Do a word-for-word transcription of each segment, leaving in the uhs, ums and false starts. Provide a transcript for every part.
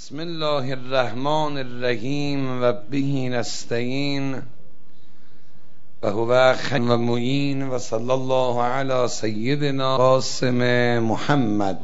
بسم الله الرحمن الرحیم و به نستعین و هو خیر و معین و صلی الله علی سیدنا قاسم محمد.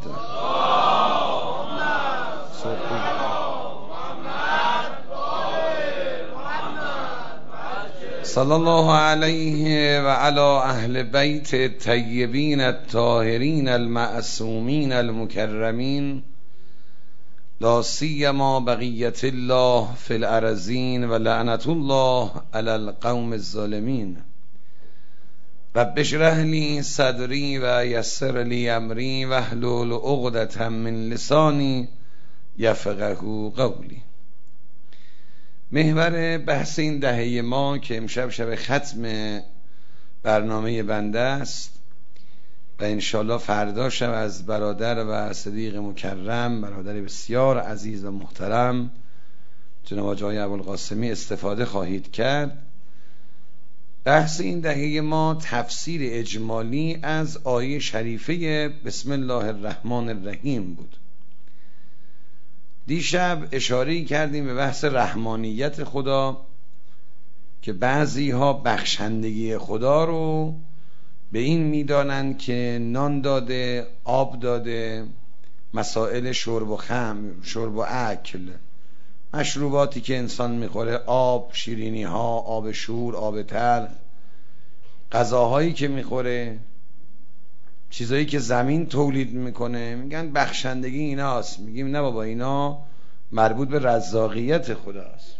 صلی الله علیه و علی اهل بیت الطیبین الطاهرین المعصومین المکرمین، لا سیما بقیت الله فی الارضین و لعنت الله علی القوم الظالمین. رب اشرح لی صدری و یسر لی امری واحلل عقدة من لسانی یفقهوا قولی. محور بحث این دهه ما که امشب شب ختم برنامه بنده است و انشالله فردا شب از برادر و صدیق مکرم، برادر بسیار عزیز و محترم جناب آقای ابوالقاسمی استفاده خواهید کرد. بحث این دهه ما تفسیر اجمالی از آیه شریفه بسم الله الرحمن الرحیم بود. دیشب اشاره کردیم به بحث رحمانیت خدا که بعضی ها بخشندگی خدا رو به این میدانند که نان داده، آب داده، مسائل شرب و خمر، شرب و اکل، مشروباتی که انسان میخوره، آب، شیرینی ها، آب شور، آب تلخ، غذاهایی که میخوره، چیزایی که زمین تولید میکنه، میگن بخشندگی ایناست. میگیم نه بابا، اینا مربوط به رزاقیت خداست.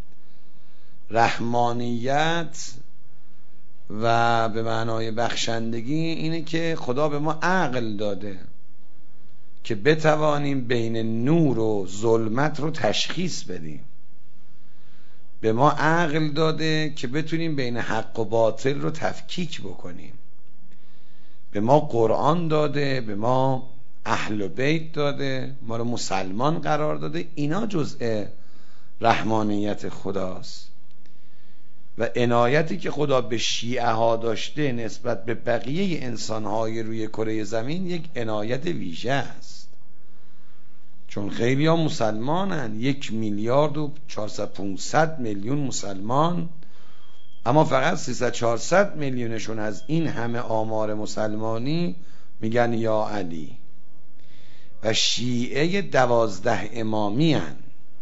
رحمانیت و به معنای بخشندگی اینه که خدا به ما عقل داده که بتوانیم بین نور و ظلمت رو تشخیص بدیم. به ما عقل داده که بتونیم بین حق و باطل رو تفکیک بکنیم. به ما قرآن داده، به ما اهل بیت داده، ما رو مسلمان قرار داده. اینا جزء رحمانیت خداست و عنایتی که خدا به شیعه ها داشته نسبت به بقیه انسان های روی کره زمین یک عنایت ویژه است، چون خیلی ها مسلمانن، یک میلیارد و چهارصد پونصد میلیون مسلمان، اما فقط سیصد چهارصد میلیونشون از این همه آمار مسلمانی میگن یا علی. و شیعه دوازده امامی هن،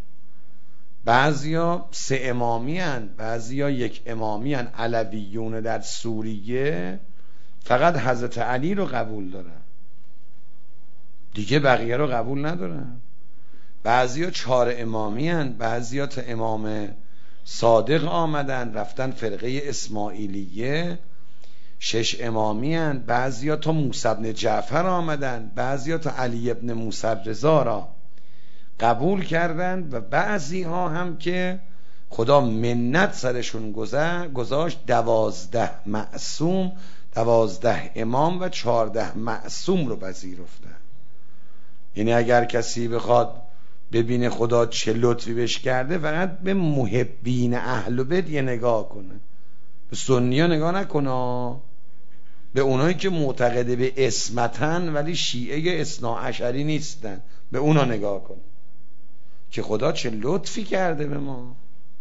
بعضیا سه امامی هن، بعضیا یک امامی هن. علویون در سوریه فقط حضرت علی رو قبول دارن، دیگه بقیه رو قبول ندارن. بعضیا چهار امامی هن، بعضیا تا امام صادق آمدن رفتن فرقه اسماعیلیه شش امامی هن، بعضیا تا موسی بن جعفر آمدن، بعضیا تا علی ابن موسی رضا را قبول کردن و بعضی ها هم که خدا منت سرشون گذاشت دوازده معصوم، دوازده امام و چهارده معصوم رو پذیرفتن. یعنی اگر کسی بخواد ببینه خدا چه لطفی بهش کرده، فقط به محبین اهل بیت یه نگاه کنه، به سنی ها نگاه نکنه، به اونایی که معتقد به اسمتن ولی شیعه اثنا عشری نیستن، به اونا نگاه کنه که خدا چه لطفی کرده به ما.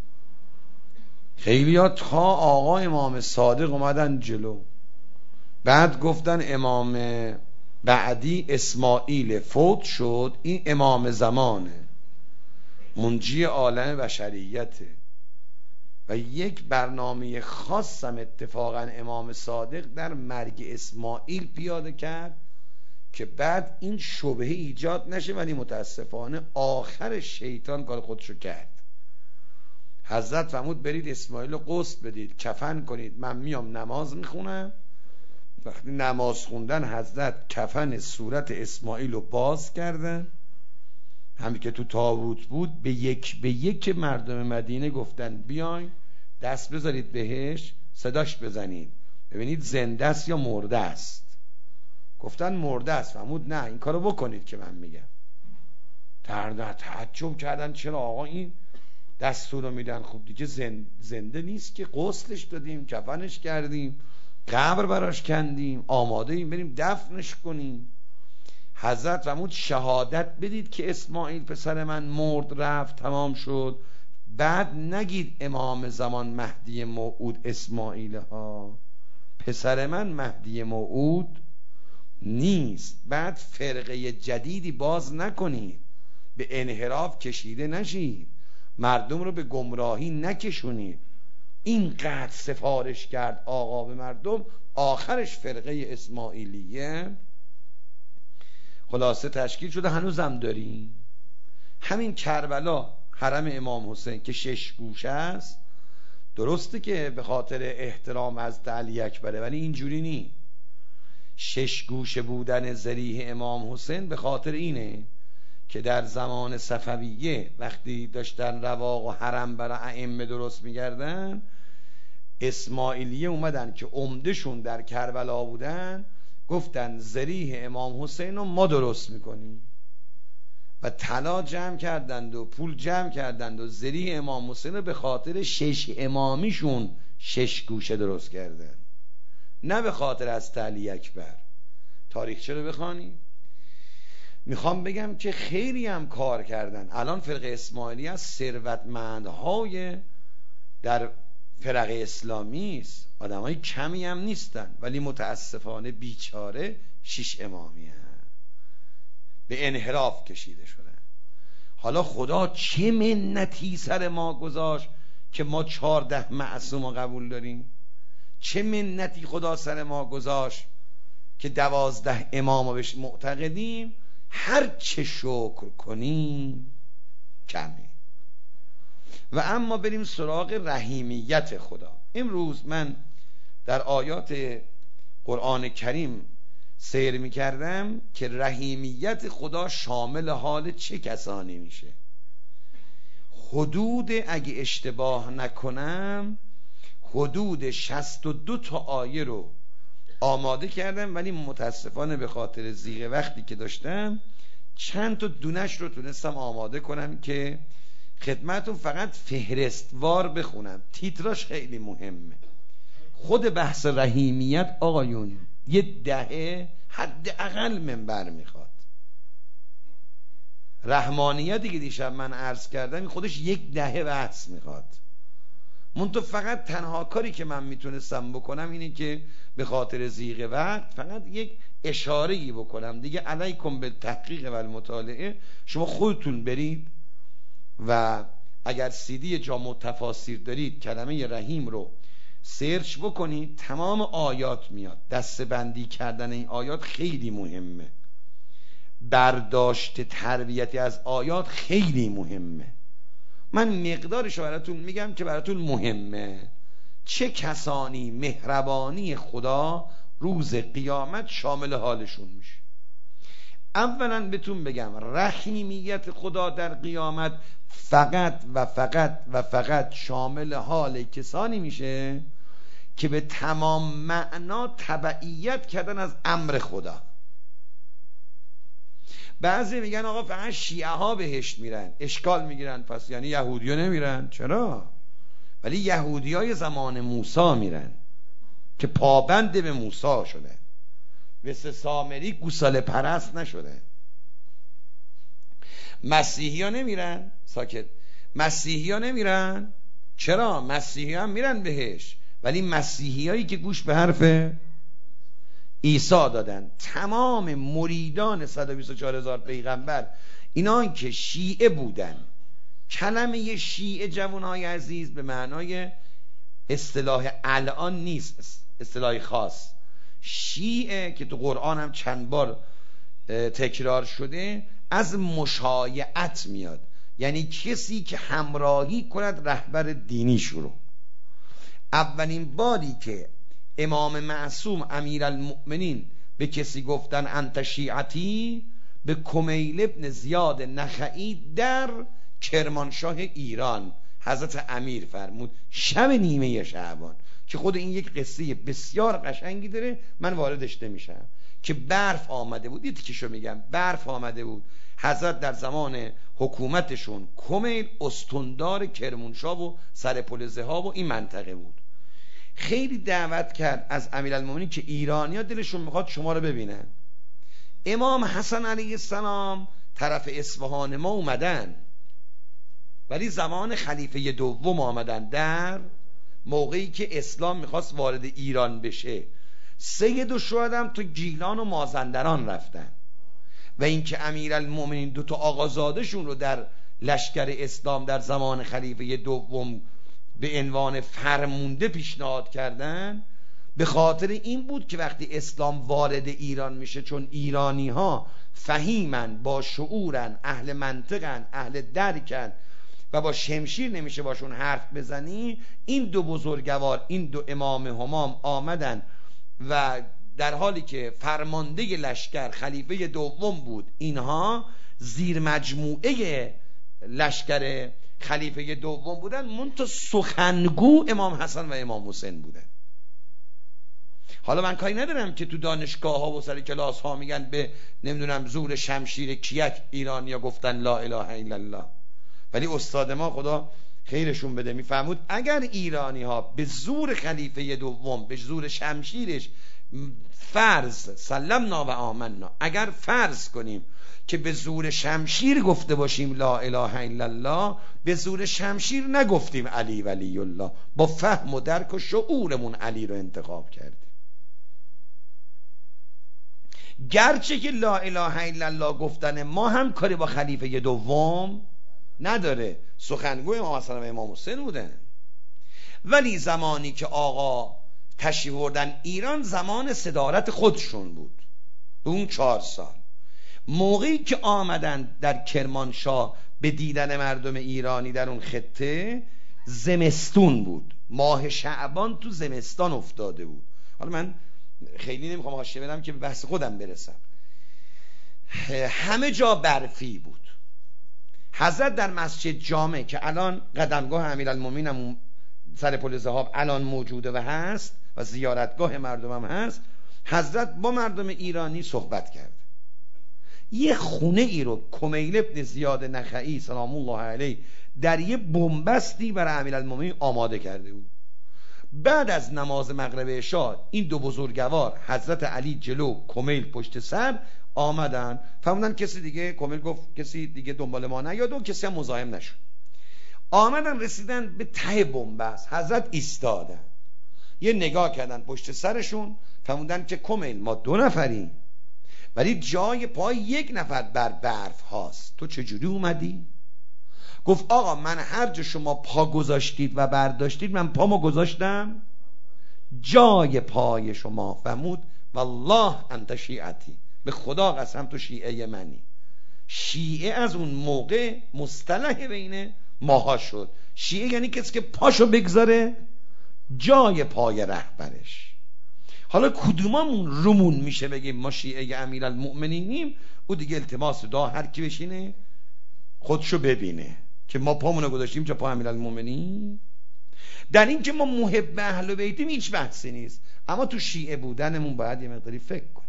خیلی ها تا آقا امام صادق اومدن جلو، بعد گفتن امام بعدی اسماعیل فوت شد، این امام زمانه، منجی عالم بشریته. و یک برنامه خاصم اتفاقا امام صادق در مرگ اسماعیل پیاده کرد که بعد این شبهه ایجاد نشه، ولی متاسفانه آخر شیطان کار خودشو کرد. حضرت فرمود برید اسماعیل رو غسل بدید، کفن کنید، من میام نماز میخونم. وقتی نماز خوندن حضرت کفن صورت اسماعیل رو باز کردن، همین که تو تابوت بود، به یک به یک مردم مدینه گفتن بیاین دست بذارید بهش، صداش بزنید ببینید زنده است یا مرده است. گفتن مرده است. فرمود نه این کارو بکنید که من میگم. تردن تعجب کردن چرا آقا این دستور رو میدن؟ خب دیگه زنده نیست که، غسلش دادیم، کفنش کردیم، قبر براش کندیم، آماده ایم بریم دفنش کنیم. حضرت فرمود شهادت بدید که اسماعیل پسر من مرد رفت تمام شد، بعد نگید امام زمان مهدی موعود اسماعیل ها، پسر من مهدی موعود نیست. بعد فرقه جدیدی باز نکنید، به انحراف کشیده نشید، مردم رو به گمراهی نکشونید. اینقدر سفارش کرد آقا به مردم، آخرش فرقه اسماعیلیه خلاصه تشکیل شده. هنوزم داریم. همین کربلا حرم امام حسین که شش گوشه است، درسته که به خاطر احترام از علی اکبره، ولی اینجوری نی. شش گوشه بودن ذریح امام حسین به خاطر اینه که در زمان صفویه وقتی داشتن رواق و حرم برای ائمه درست می‌کردن، اسماعیلیه اومدن که عمدهشون در کربلا بودن، گفتن ذریح امام حسین رو ما درست میکنیم و طلا جمع کردند و پول جمع کردند و ذریح امام حسین رو به خاطر شش امامیشون شش گوشه درست کردن، نه به خاطر از علی اکبر. تاریخچه رو بخوانی. میخوام بگم که خیلی هم کار کردن. الان فرقه اسماعیلی از ثروتمندهای در فرقه اسلامی است، آدمای کمی هم نیستن، ولی متاسفانه بیچاره شش امامی هم به انحراف کشیده شدن. حالا خدا چه منتی سر ما گذاشت که ما چهارده معصوم رو قبول داریم؟ چه منتی خدا سر ما گذاشت که دوازده امام رو بهش معتقدیم؟ هر چه شکر کنیم کمه. و اما بریم سراغ رحیمیت خدا. امروز من در آیات قرآن کریم سیر می کردم که رحیمیت خدا شامل حال چه کسانی میشه. حدود، اگه اشتباه نکنم، حدود شصت و دو تا آیه رو آماده کردم، ولی متاسفانه به خاطر زیغ وقتی که داشتم چند تا دونش رو تونستم آماده کنم که خدمتون فقط فهرستوار بخونم. تیتراش خیلی مهمه. خود بحث رحیمیت آقایون یه دهه حداقل منبر میخواد. رحمانیتی که دیشب من عرض کردم خودش یک دهه بحث میخواد. منتها فقط تنها کاری که من میتونستم بکنم اینه که به خاطر زیغ وقت فقط یک اشاره‌ای بکنم دیگه. علیکم به تحقیق و المطالعه، شما خودتون برید و اگر سیدی جامع تفاسیر دارید کلمه رحیم رو سرچ بکنید، تمام آیات میاد. دسته بندی کردن این آیات خیلی مهمه. برداشت تربیتی از آیات خیلی مهمه. من مقدارش رو براتون میگم که براتون مهمه. چه کسانی مهربانی خدا روز قیامت شامل حالشون میشه. اولا بهتون بگم رحیمیت خدا در قیامت فقط و فقط و فقط شامل حال کسانی میشه که به تمام معنا تبعیت کردن از امر خدا. بعضی میگن آقا فقط شیعه ها بهشت میرن، اشکال میگیرن، پس یعنی یهودی ها نمیرن؟ چرا؟ ولی یهودی های زمان موسی میرن که پابند به موسی شده، مثل سامری گوساله پرست نشده. مسیحی ها نمیرن؟ ساکت. مسیحی ها نمیرن؟ چرا؟ مسیحی ها هم میرن بهش، ولی مسیحی هایی که گوش به حرف عیسی دادن. تمام مریدان صد و بیست و چهار هزار پیغمبر اینا که شیعه بودن. کلمه شیعه جوانای عزیز به معنای اصطلاح الان نیست، اصطلاح خاص. شیعه که تو قرآن هم چند بار تکرار شده از مشایعت میاد، یعنی کسی که همراهی کند رهبر دینی شروع. اولین باری که امام معصوم امیرالمؤمنین به کسی گفتن انت شیعتی، به کمیل ابن زیاد نخعی در کرمانشاه ایران حضرت امیر فرمود شب نیمه شعبان، که خود این یک قصه بسیار قشنگی داره، من واردش نمیشم. که برف آمده بود، دیدی که شو میگم برف آمده بود. حضرت در زمان حکومتشون کمیل استاندار کرمانشاه و سرپل ذهاب و این منطقه بود. خیلی دعوت کرد از امیرالمومنین که ایرانی‌ها دلشون میخواد شما رو ببینن. امام حسن علیه السلام طرف اصفهان ما اومدن، ولی زمان خلیفه دوم آمدن، در موقعی که اسلام میخواست وارد ایران بشه. سید الشهدا هم تو گیلان و مازندران رفتن، و اینکه امیرالمومنین دو تا آقازادشون رو در لشکر اسلام در زمان خلیفه دوم به عنوان فرمونده پیشنهاد کردن، به خاطر این بود که وقتی اسلام وارد ایران میشه، چون ایرانی ها فهیمن، با شعورن، اهل منطقن، اهل درکن و با شمشیر نمیشه باشون حرف بزنی، این دو بزرگوار، این دو امام همام آمدن و در حالی که فرمانده لشکر خلیفه دوم بود، اینها زیر مجموعه لشکر خلیفه دوم بودن، منتها سخنگو امام حسن و امام حسین بودن. حالا من کاری ندارم که تو دانشگاه ها و سر کلاس ها میگن به نمیدونم زور شمشیر کیک ایرانیا گفتن لا اله الا الله، ولی استاد ما خدا خیرشون بده میفهمود اگر ایرانی ها به زور خلیفه دوم، به زور شمشیرش فرض سلمنا و آمنا، اگر فرض کنیم که به زور شمشیر گفته باشیم لا اله الا الله، به زور شمشیر نگفتیم علی ولی الله، با فهم و درک و شعورمون علی رو انتخاب کردیم. گرچه که لا اله الا الله گفتن ما هم کاری با خلیفه دوم نداره، سخنگوی امام حسن و امام حسین بودن، ولی زمانی که آقا تشریف بردن ایران زمان صدارت خودشون بود، به اون چهار سال. موقعی که آمدن در کرمانشاه به دیدن مردم ایرانی در اون خطه، زمستون بود، ماه شعبان تو زمستان افتاده بود. حالا من خیلی نمیخوام حاشیه بدم که به بحث خودم برسم. همه جا برفی بود. حضرت در مسجد جامع که الان قدمگاه امیرالمومنین هم سر پل ذهاب الان موجوده و هست و زیارتگاه مردم هم هست، حضرت با مردم ایرانی صحبت کرد. یه خونه ای رو کمیل ابن زیاد نخعی سلام الله علیه در یه بنبستی برای امیرالمومنین آماده کرده بود. بعد از نماز مغرب عشا این دو بزرگوار، حضرت علی جلو، کمیل پشت سر، آمدن فرمودن کسی دیگه، کمیل گفت کسی دیگه دنبال ما نیاد و کسی هم مزاحم نشد. آمدن رسیدن به ته بنبست، حضرت ایستادن، یه نگاه کردن پشت سرشون، فرمودن که کمیل ما دو نفریم ولی جای پای یک نفر بر برف هاست، تو چجوری اومدی؟ گفت آقا من هر جا شما پا گذاشتید و برداشتید من پامو گذاشتم جای پای شما. فرمود والله انت شیعتی، به خدا قسم تو شیعه منی. شیعه از اون موقع مصطلح بین ماها شد. شیعه یعنی کسی که پاشو بگذاره جای پای رهبرش. حالا کدوممون رومون میشه بگیم ما شیعه امیرالمؤمنینیم، او دیگه التماس دعا هر کی بشینه خودشو ببینه که ما پامونو گذاشتیم چه پا امیرالمؤمنین. در این که ما محب اهل بیتیم هیچ بحثی نیست، اما تو شیعه بودنمون باید یه مقداری فکر کنیم.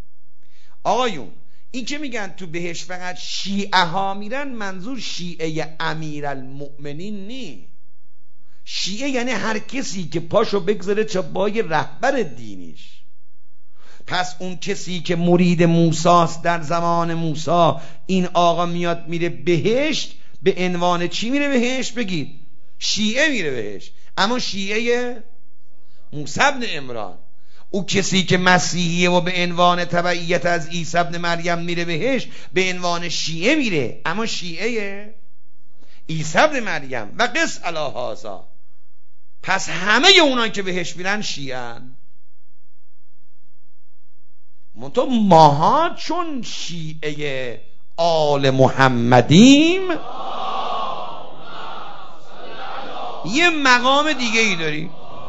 آقایون این که میگن تو بهش فقط شیعه ها میرن، منظور شیعه امیرالمؤمنین نی. شیعه یعنی هر کسی که پاشو بگذاره چه پای رهبر دینیش. پس اون کسی که مرید موساست در زمان موسی، این آقا میاد میره بهشت، به عنوان چی میره بهشت؟ بگید شیعه میره بهشت، اما شیعه موسی بن عمران. او کسی که مسیحیه و به عنوان تبعیت از عیسی ابن مریم میره بهشت، به عنوان شیعه میره، اما شیعه عیسی ابن مریم. و قس علی هذا، پس همه اونان که بهشت میرن شیعن. منتها ماها چون شیعه آل محمدیم یه مقام دیگه ای داریم،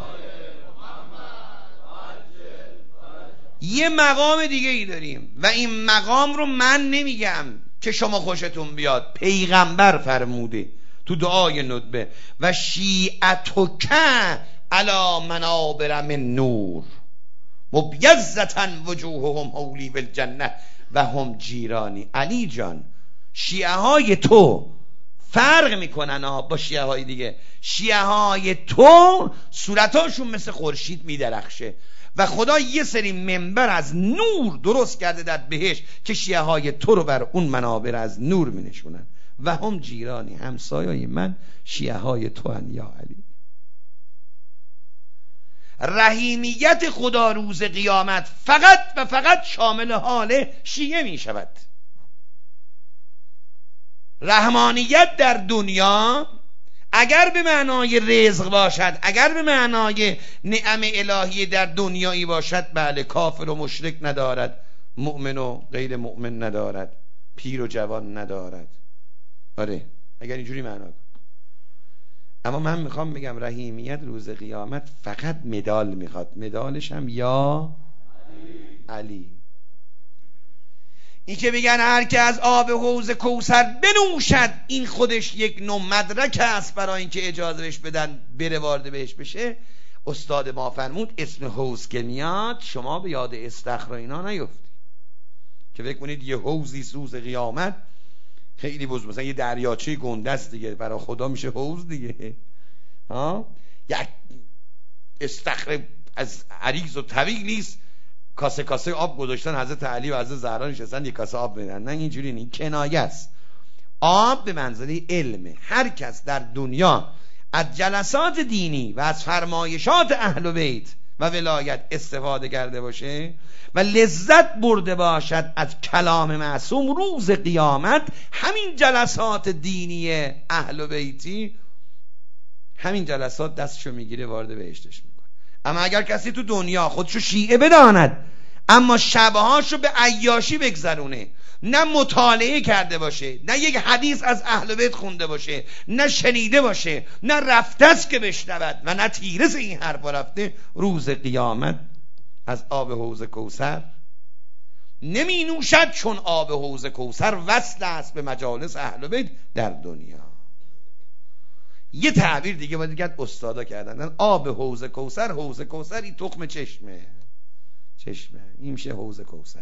یه مقام دیگه ای داریم و این مقام رو من نمیگم که شما خوشتون بیاد، پیغمبر فرموده تو دعای ندبه و شیعتک علی منابر من نور مبیضة وجوههم حولی بالجنه و هم جیرانی. علی جان شیعه های تو فرق میکنن ها با شیعه های دیگه. شیعه های تو صورتاشون مثل خورشید میدرخشه و خدا یه سری منبر از نور درست کرده در بهشت که شیعه های تو رو بر اون منابر از نور می نشونن و هم جیرانی همسایه من شیعه های تو هن یا علی. رحیمیت خدا روز قیامت فقط و فقط شامل حال شیعه می شود. رحمانیت در دنیا اگر به معنای رزق باشد، اگر به معنای نعم الهی در دنیایی باشد، بله، کافر و مشرک ندارد، مؤمن و غیر مؤمن ندارد، پیر و جوان ندارد. آره اگر اینجوری معنا کن. اما من میخوام بگم رحیمیت روز قیامت فقط مدال میخواد، مدالش هم یا علی, علی. این که میگن هر که از آب حوض کوثر بنوشد این خودش یک نوع مدرک است برای اینکه اجازه بهش بدن بره وارد بهش بشه. استاد ما فرمود اسم حوض که میاد شما به یاد استخر و اینا نیفتی که فکر کنید یه حوضی روز قیامت خیلی بزرگ، مثلا یه دریاچه گنده است دیگه، برای خدا میشه حوض دیگه. ها یک استخر از عریض و طویل نیست، کاسه کاسه آب گذاشتن حضرت علی و حضرت زهرا نشستن یک کاسه آب بدن. نه اینجوری نیست، کنایه است. آب به منزله علمه. هر کس در دنیا از جلسات دینی و از فرمایشات اهل بیت و ولایت استفاده کرده باشه و لذت برده باشد از کلام معصوم، روز قیامت همین جلسات دینی اهل بیتی، همین جلسات دستشو میگیره وارد بهشتش میکنه. اما اگر کسی تو دنیا خودشو شیعه بداند اما شبهاشو به عیاشی بگذرونه، نه مطالعه کرده باشه، نه یک حدیث از اهل بیت خونده باشه، نه شنیده باشه، نه رفته است که بشنود و نه تیرس این حرفا رفته، روز قیامت از آب حوض کوثر نمی نوشد، چون آب حوض کوثر وصل است به مجالس اهل بیت در دنیا. یه تعبیر دیگه باید کرد استادا کردن، آب حوض کوثر، حوض کوثر این تخم چشمه، چشمه این میشه حوض کوثر،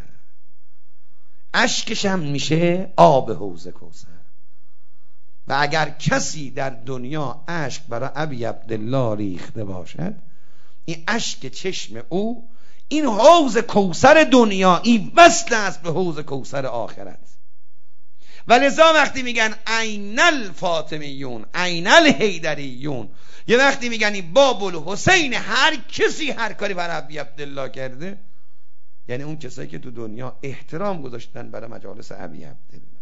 اشکش هم میشه آب حوض کوثر. و اگر کسی در دنیا اشک برای ابی عبدالله ریخته باشد، این اشک چشم او این حوض کوثر دنیایی وصل است به حوض کوثر آخرت. و لذا وقتی میگن عین الفاطمیون عین الحیدریون، یه وقتی میگن این باب الحسین، هر کسی هر کاری برای ابی عبدالله کرده، یعنی اون کسایی که تو دنیا احترام گذاشتن برای مجالس ابی عبدالله،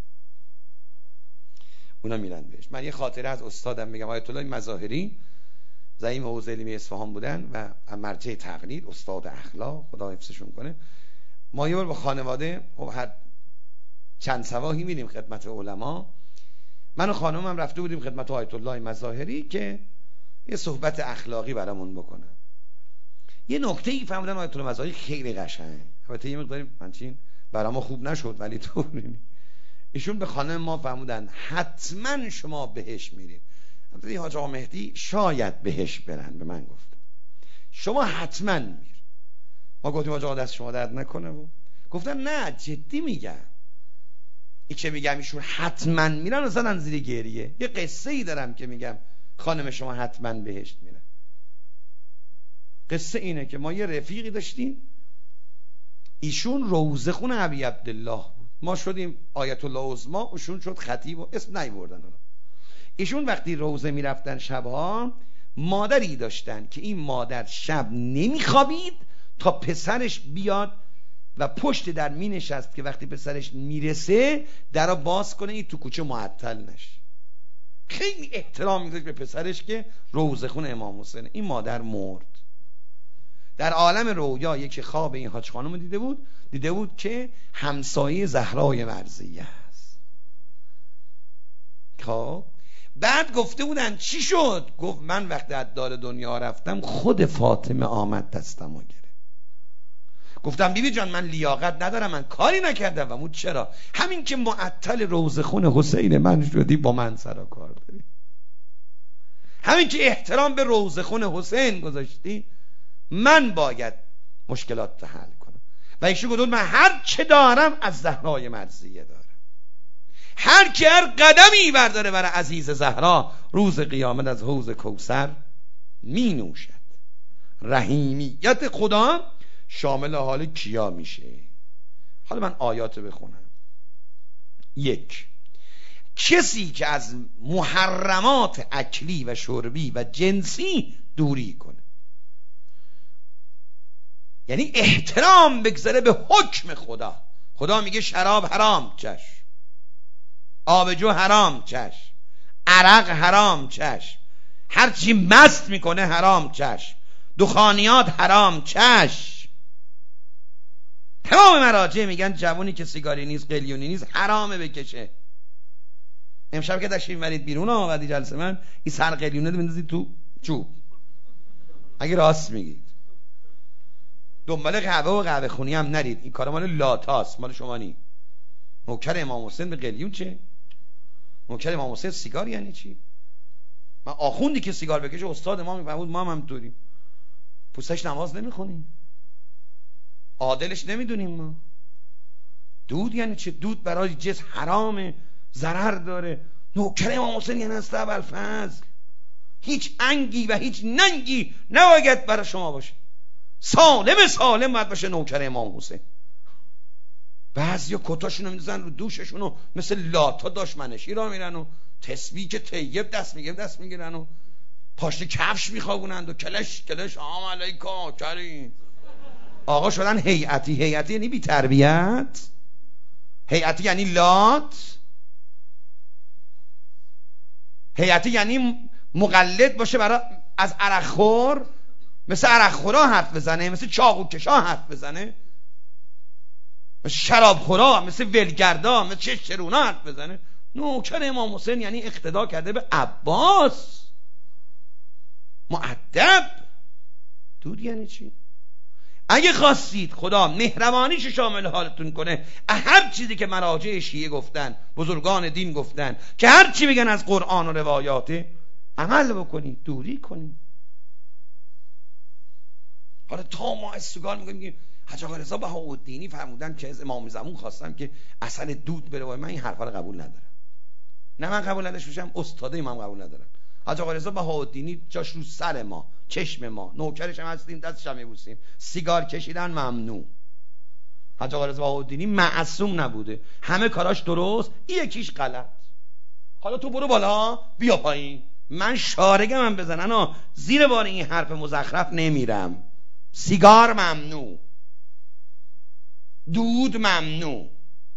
اونا میرن بهش. من یه خاطره از استادم میگم. آیت الله مظاهری زعیم حوزه علمی اصفهان بودن و مرجع تقلید، استاد اخلاق، خدا حفظشون کنه. ما یه بار با خانواده هر چند سواحی میریم خدمت علما. من و خانمم رفته بودیم خدمت آیت الله مظاهری که یه صحبت اخلاقی برامون بکنن. یه نکته ای فهمیدن آیت الله مظاهری خیلی قشنگ، البته یه مقداری منچین برام خوب نشد ولی تو ایشون به خانم ما فهمودن حتما شما بهش میرید. البته حاج آقا مهدی شاید بهش برن، به من گفت شما حتما میر. ما گفتیم حاج آقا دست شما درد نکنه و گفتن نه جدی میگم. این که میگم ایشون حتما میرن و زدن زیر گریه. یه قصه ای دارم که میگم خانم شما حتما بهشت میرن. قصه اینه که ما یه رفیقی داشتیم، ایشون روزه خون ابی عبدالله بود، ما شدیم آیت الله عظما، ایشون شد خطیب و اسم نیوردن اونا. ایشون وقتی روزه میرفتن شبها، مادری داشتن که این مادر شب نمیخوابید تا پسرش بیاد و پشت در می نشست که وقتی پسرش میرسه درو باز کنه این تو کوچه معطل نشه. خیلی احترام میذاشت به پسرش که روزه خون امام حسین. این مادر مرد. در عالم رویا یکی خواب این حاج خانم دیده بود، دیده بود که همسایه زهرای مرضیه است. خب بعد گفته بودن چی شد؟ گفت من وقتی از دار دنیا رفتم خود فاطمه آمد دستمو گرفت. گفتم بیبی جان من لیاقت ندارم، من کاری نکردم. و مون چرا؟ همین که معطل روزه خون حسین من شدی با من سر و کار بری، همین که احترام به روزه خون حسین گذاشتی، من باید مشکلات رو حل کنم. و ایشون گفت من هر چه دارم از زهرای مرضیه دارم. هر کی هر قدمی برداره برای عزیز زهرا، روز قیامت از حوض کوثر می نوشد. رحیمیت خدا شامل حال کیا میشه؟ حالا من آیات بخونم. یک، کسی که از محرمات اکلی و شربی و جنسی دوری کنه، یعنی احترام بگذاره به حکم خدا. خدا میگه شراب حرام، چشم. آبجو حرام، چشم. عرق حرام، چشم. هرچی مست میکنه حرام، چشم. دخانیات حرام، چشم. تمام مراجع میگن جوونی که سیگاری نیست، قلیونی نیست، حرامه بکشه. امشب که داشتیم ورید بیرون آمدی جلسه من، این سر قلیونه رو بندازید تو چوب اگه راست میگید. دنبال قهوه و قهوه خونی هم نرید، این کار مال لاتاست، مال شما نی. نوکر امام حسین به قلیون چه؟ نوکر امام حسین سیگار یعنی چی؟ من آخوندی که سیگار بکشه استاد ما میفهمود، ما هم همطوریم. پوستش نماز نمیخونیم، عادلش نمیدونیم ما. دود یعنی چه؟ دود برای جسم حرامه، ضرر داره. نوکر امام حسین یعنی است ابوالفضل. هیچ انگی و هیچ ننگی نباید برای شما باشه. سالم سالم باید باشه نوکر امام حسین. بعضیا کتاشونو میذارن رو دوششونو مثل لاتا دشمنشی را میرن و تسبیح که طیب دست میگیرن دست میگیرن و پاشنه کفش میخوابونند و کلش کلش آم علیکا کریم. آقا شدن هیئتی. هیئتی یعنی بی تربیت. هیئتی یعنی لات. هیئتی یعنی مقلد باشه برای از عرقخور، مثل عرقخورا حرف بزنه، مثل چاقوکشا حرف بزنه، مثل شرابخورا، مثل ولگردا، مثل چشترونا حرف بزنه. نوکر امام حسین یعنی اقتدا کرده به عباس، مؤدب. دود یعنی چی؟ اگه خواستید خدا مهربانیش شامل حالتون کنه، هر چیزی که مراجع شیعه گفتن، بزرگان دین گفتن که هر چی میگن از قرآن و روایاته، عمل بکنید، دوری کنید. حالا تا ما استقال میگیم حاج آقا رضا بهاءالدینی فرمودن که از امام زمان خواستم که اصل دود بره. من این حرفا رو قبول ندارم. نه من قبول نداشته باشم، استاده من قبول ندارم. حاج آقا رضا بهاءالدینی جاش رو سر ما، چشم ما، نوکرش هم هستیم، دستش هم میبوسیم. سیگار کشیدن ممنوع. حاج آقا رضا بهاءالدینی معصوم نبوده، همه کاراش درست، این یکیش غلط. حالا تو برو بالا بیا پایین، من شارگم هم بزنن و زیر بار این حرف مزخرف نمیرم. سیگار ممنوع، دود ممنوع.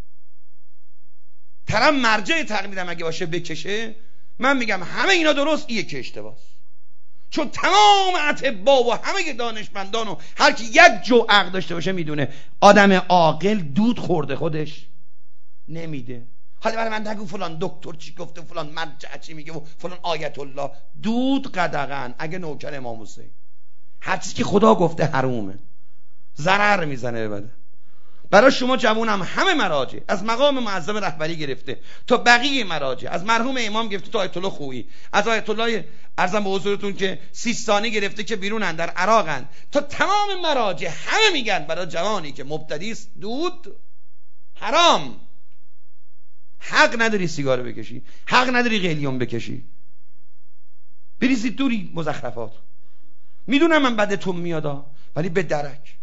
طرف مرجع تقلیدم اگه باشه بکشه، من میگم همه اینا درست، این یکی اشتباهه. چون تمام اطباء و همه دانشمندان و هر کی یک جو عقل داشته باشه میدونه آدم عاقل دود خورده خودش نمیده. حالا برای من نگو فلان دکتر چی گفته، فلان مرجع چی میگه و فلان آیت الله. دود قدغن اگه نوکر امام حسین، هر چیزی که خدا گفته حرومه، ضرر میزنه به بدن. برای شما جوونم همه مراجع از مقام معظم رهبری گرفته تا بقیه مراجع، از مرحوم امام گرفته تا آیت الله خویی، از آیت الله عرضم به حضورتون که سیستانی گرفته که بیرونن در عراقن، تا تمام مراجع همه میگن برای جوانی که مبتدی است دود حرام. حق نداری سیگار بکشی، حق نداری قلیون بکشی، بریزید دوری مزخرفات. میدونم من بدتون میادا، ولی به درک.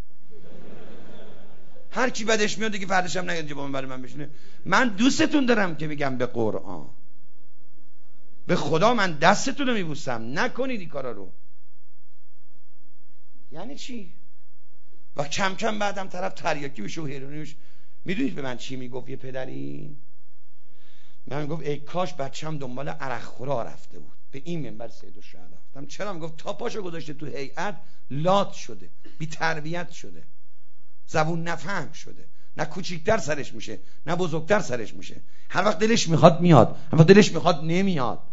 هر کی بدش میاد دیگه فردش هم نیاد جواب برای من بشینه. من دوستتون دارم که میگم به قرآن، به خدا من دستتون رو میبوسم، نکنید این کارا رو. یعنی چی؟ و کم کم بعدم طرف تریاکی بشه و هیرونیش. میدونید به من چی میگفت یه پدری؟ من گفت ای کاش بچم دنبال عرق خورا رفته بود. به این منبر سید الشهدا گفتم چرا؟ میگفت تا پاشو گذاشته تو هیئت لات شده، بی تربیت شده، زبون نفهم شده، نه کوچیکتر سرش میشه نه بزرگتر سرش میشه. هر وقت دلش میخواد میاد، هر وقت دلش میخواد نمیاد.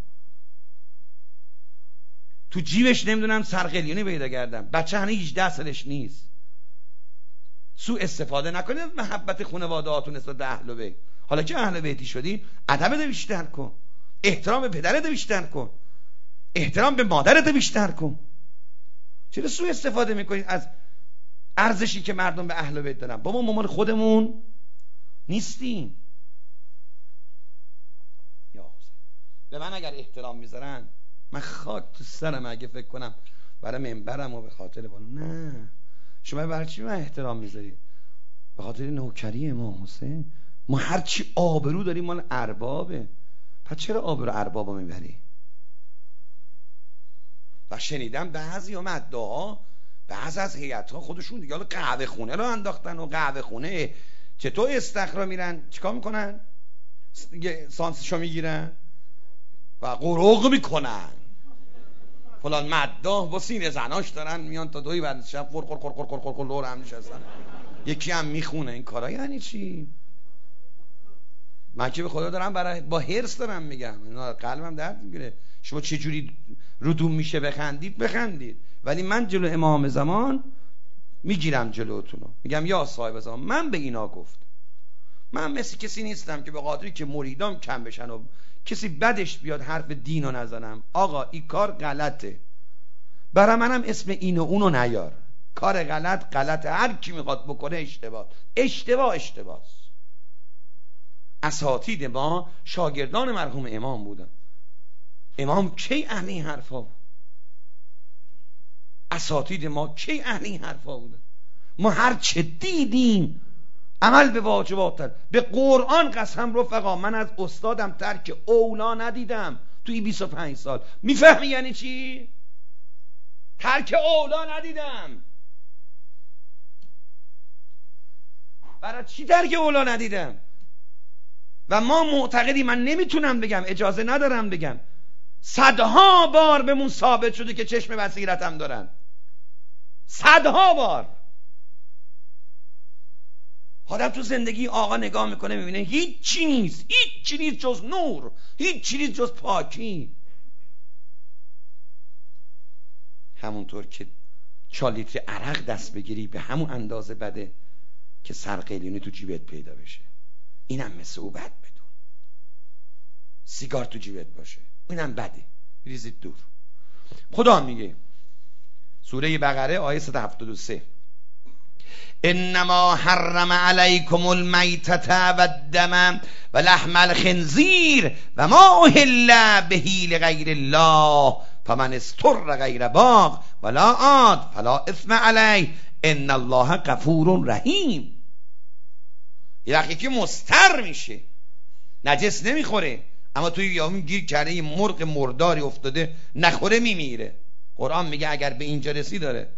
تو جیبش نمیدونم سرقلیونی پیدا کردم. بچه هنوز هجده سالش نیست. سوء استفاده نکنید از محبت خانواده هاتون نسبت به اهل بیت. حالا که اهل بیتی شدی، ادب بیشتر کن، احترام به پدرت بیشتر کن، احترام به مادرت بیشتر کن. چرا سوء استفاده میکنید از ارزشی که مردم به اهل بیت دارن؟ بابا ما مال خودمون نیستیم. یا حسین، به من اگر احترام میذارن، من خاک تو سرم اگه فکر کنم برای منبرم و به خاطر بالا. نه، شما برای چی من احترام میذارید؟ به خاطر نوکری امام حسین. ما هر چی آبرو داریم مال اربابه، پس چرا آبرو اربابو میبری؟ و شنیدم بعضی ها مدعا، بعض از هیئت‌ها خودشون دیگه حالا قهوه خونه رو انداختن و قهوه خونه چطور استخرا میرن چیکار میکنن؟ سانسشو میگیرن و قروق میکنن. فلان مداح با سینه زناش دارن میان تا دوی بعد شب خور خور خور خور خور خور خور لور هم نشستن، یکی هم میخونه. این کارا یعنی چی؟ من که به خدا دارم برای با هرس دارم میگم، قلبم درد میگیره. شما چه جوری ردوم میشه بخندید بخندید، ولی من جلو امام زمان میگیرم جلوتونو، میگم یا صاحب زمان من به اینا گفت. من مثل کسی نیستم که به قدری که مریدام کم بشن و کسی بدش بیاد حرف دینو نزنم. آقا این کار غلطه، برای منم اسم اینو اونو نیار. کار غلط غلطه، هر کی میخواد بکنه اشتباه اشتباه اشتباه. اساتید ما شاگردان مرحوم امام بودن. امام کی اهل این حرفا بود؟ اساتید ما کی اهل این حرفا بودن؟ ما هر چه دیدیم عمل به واجبات تر. به قرآن قسم رفقا، من از استادم ترک اولا ندیدم توی بیست و پنج سال. میفهمی یعنی چی؟ ترک اولا ندیدم. برای چی ترک اولا ندیدم؟ و ما معتقدی، من نمیتونم بگم، اجازه ندارم بگم، صدها بار بهمون ثابت شده که چشم بصیرتم دارن، صدها بار. آدم تو زندگی آقا نگاه میکنه میبینه هیچ چی نیست، هیچ چی نیست جز نور، هیچ چی نیست جز پاکی. همونطور که چهار لیتر عرق دست بگیری به همون اندازه بده که سرقیلونی تو جیبت پیدا بشه. اینم مثل او بد بدون. سیگار تو جیبت باشه اینم بده، بریزید دور. خدا میگه سوره بقره آیه صد و هفتاد و سه انما حرم علیکم المیتة و الدم و لحم الخنزیر و ما اهل به لغیر الله فمن استر غیر باغ ولا عاد فلا اثم علیه ان الله غفور رحیم. یه وقتی که مستر میشه نجس نمیخوره، اما توی یامین گیر کرده یه مرغ مرداری افتاده نخوره میمیره. قرآن میگه اگر به اینجا رسی داره.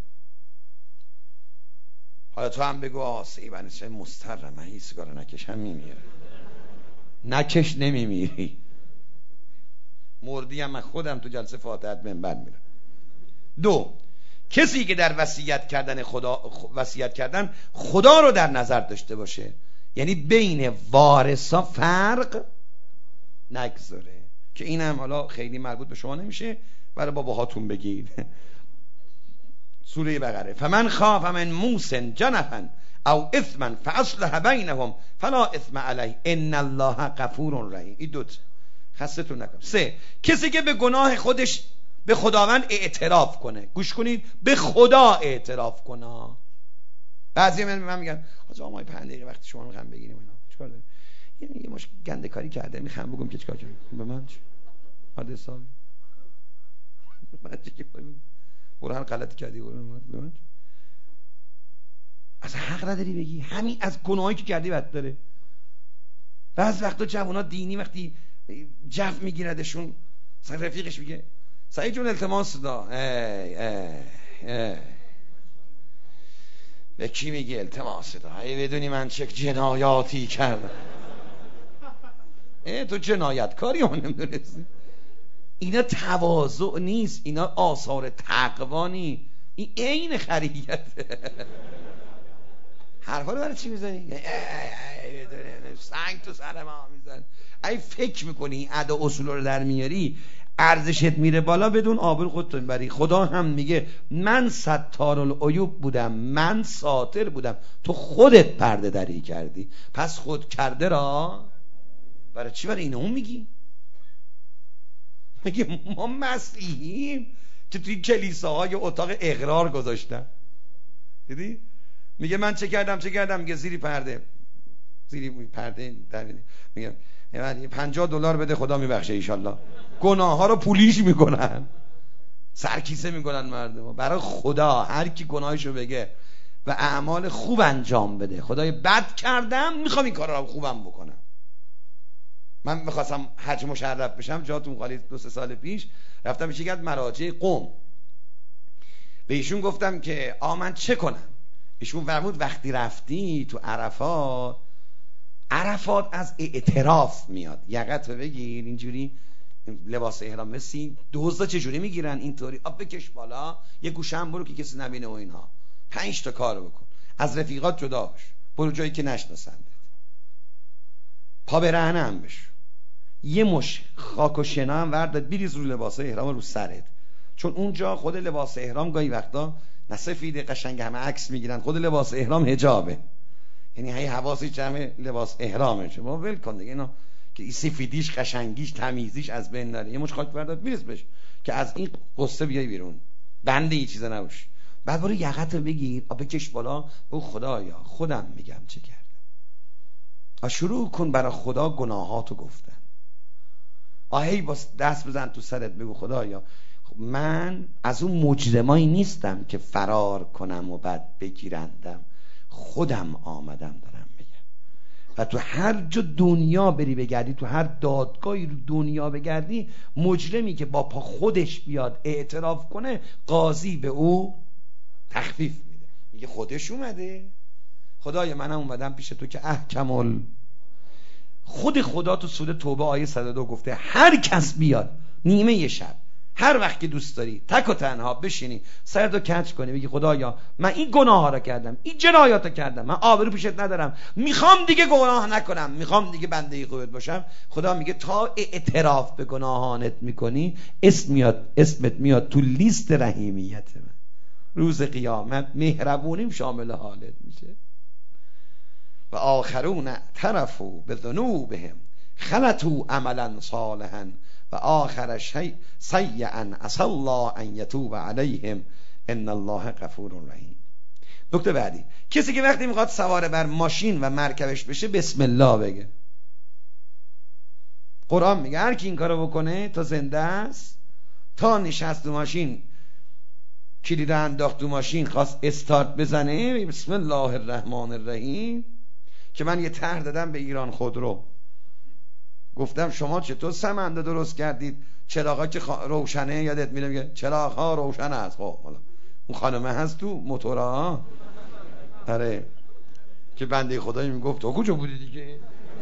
حالا تو هم بگو آسه من چه مسترم، من هیچ سیگار نکشم میمیره. نکش نمیمیری. مردی هم من خودم تو جلسه فاتحت منبر میرم. دو، کسی که در وصیت کردن خدا وصیت کردن خدا رو در نظر داشته باشه، یعنی بین وارثا فرق نگذاره، که اینم حالا خیلی مربوط به شما نمیشه، برای باباهاتون بگید. سوره بقره فمن خاف من موص جنفا او اثما فاصلح بینهم فلا اثم علیه ان الله غفور رحیم. این دوت خستتون نکنم. سه، کسی که به گناه خودش به خداوند اعتراف کنه. گوش کنید، به خدا اعتراف کنه. بعضی من من میگن آقا ما پنج دقیقه وقت شما میخوام بگیریم اینا چیکار داریم؟ یعنی یه مش گنده کاری کرده میخوام بگم که چیکار کنم؟ به من چه؟ حد حسابی من چی کنم؟ قرآن غلطی کردی قرآن به من اصلا حق نداری بگی. همین از گناهی که کردی بد داره. بعض وقتا جوونا دینی وقتی جف میگیردشون، مثلا رفیقش میگه سعید جون التماس دا، ای ای ای به کی میگه التماس دا؟ ای بدونی من چه جنایاتی کردم. ای تو جنایت کاری هم نمیدونستی. اینا تواضع نیست، اینا آثار تقوا نیست، این عین خریته. حرفا رو برای چی میزنی؟ سنگ تو سر ما میزن. ای فکر میکنی این ادا اصول رو در میاری ارزشت میره بالا، بدون آبرو خودت میبری. خدا هم میگه من ستار العیوب بودم، من ساتر بودم، تو خودت پرده دری کردی. پس خود کرده را برای چی برای این اون میگی؟ میگه ما مسیحیم که توی کلیساهای اتاق اقرار گذاشتن. دیدی؟ میگه من چه کردم چه کردم، میگه زیری پرده زیری پرده در میگه پنجاه دلار بده خدا میبخشه ان شاءالله. گناه ها رو پولیش میکنن. سرکیسه میکنن مردم. برای خدا هر کی گناهشو بگه و اعمال خوب انجام بده، خدای بد کردم میخوام این کارا رو خوبم بکنم. من میخواستم حج مشرف بشم، جاتون خالی، دو سه سال پیش رفتم به یکی از مراجع قم، به ایشون گفتم که آ من چه کنم؟ ایشون فرمود وقتی رفتی تو عرفات، عرفات از اعتراف میاد، یقت رو بگیر اینجوری، لباس احرام مثل دوزا چجوری میگیرن اینطوری، آب بکش بالا، یه گوشه هم برو که کسی نبینه و اینها، پنج تا کارو بکن، از رفیقات جدا باش، برو جایی که نشناسندت، پا به رهنه هم بشو، یه مش خاک و شنا هم وردت بریز رو لباس احرام رو سرت، چون اونجا خود لباس احرام گاهی وقتا نه سفید قشنگ همه عکس میگیرن، خود لباس احرام حجابه، یعنی هی حواسی جمع لباس احرامه، شما ول کن دیگه اینا که این سفیدیش قشنگیش تمیزیش از بین نره، یه مش خاک بردار بریز بش که از این قصه بیای بیرون، بنده این چیزا نباش. بعد برو یقت رو بگیر، آب بکش بالا، بگو خدایا خودم میگم چه کردم، و شروع کن برای خدا گناهاتو گفتن. آهی با دست بزن تو سرت بگو خدایا من از اون مجرمایی نیستم که فرار کنم و بعد بگیرندم، خودم آمدم دارم میگم. و تو هر جا دنیا بری بگردی، تو هر دادگاهی رو دنیا بگردی، مجرمی که با پا خودش بیاد اعتراف کنه، قاضی به او تخفیف میده، میگه خودش اومده، خدایا منم اومدم پیش تو که احکمل. خود خدا تو سوره توبه آیه صد و دو گفته هر کس بیاد نیمه یه شب، هر وقت که دوست داری تک و تنها بشینی سرتو کج کنی، بگی خدایا من این گناه ها رو کردم، این جنایات رو کردم، من آبرو پیشت ندارم، میخوام دیگه گناه نکنم، میخوام دیگه بنده خوبت باشم. خدا میگه تا اعتراف به گناهانت میکنی، اسم میاد، اسمت میاد تو لیست رحیمیت من، روز قیامت مهربونیم شامل حالت میشه. و آخرون اعترفوا بذنوبهم خلطوا عملا صالحا و آخر شیء سیئا عسى الله ان یتوب علیهم ان الله غفور رحیم. نکته بعدی، کسی که وقتی میخواد سوار بر ماشین و مرکبش بشه بسم الله بگه. قرآن میگه هر کی این کارو بکنه تا زنده است، تا نشست تو ماشین کلید انداخت تو ماشین خواست استارت بزنه بسم الله الرحمن الرحیم. که من یه طرح دادم به ایران خودرو، گفتم شما چطور سمنده درست کردید، چراغا که خا... روشنه، یادت میره میگه چراغ ها روشن است، خب حالا اون خانمه هست تو موتورها، آره، که بنده خدایی میگفت تو کجا بودی دیگه،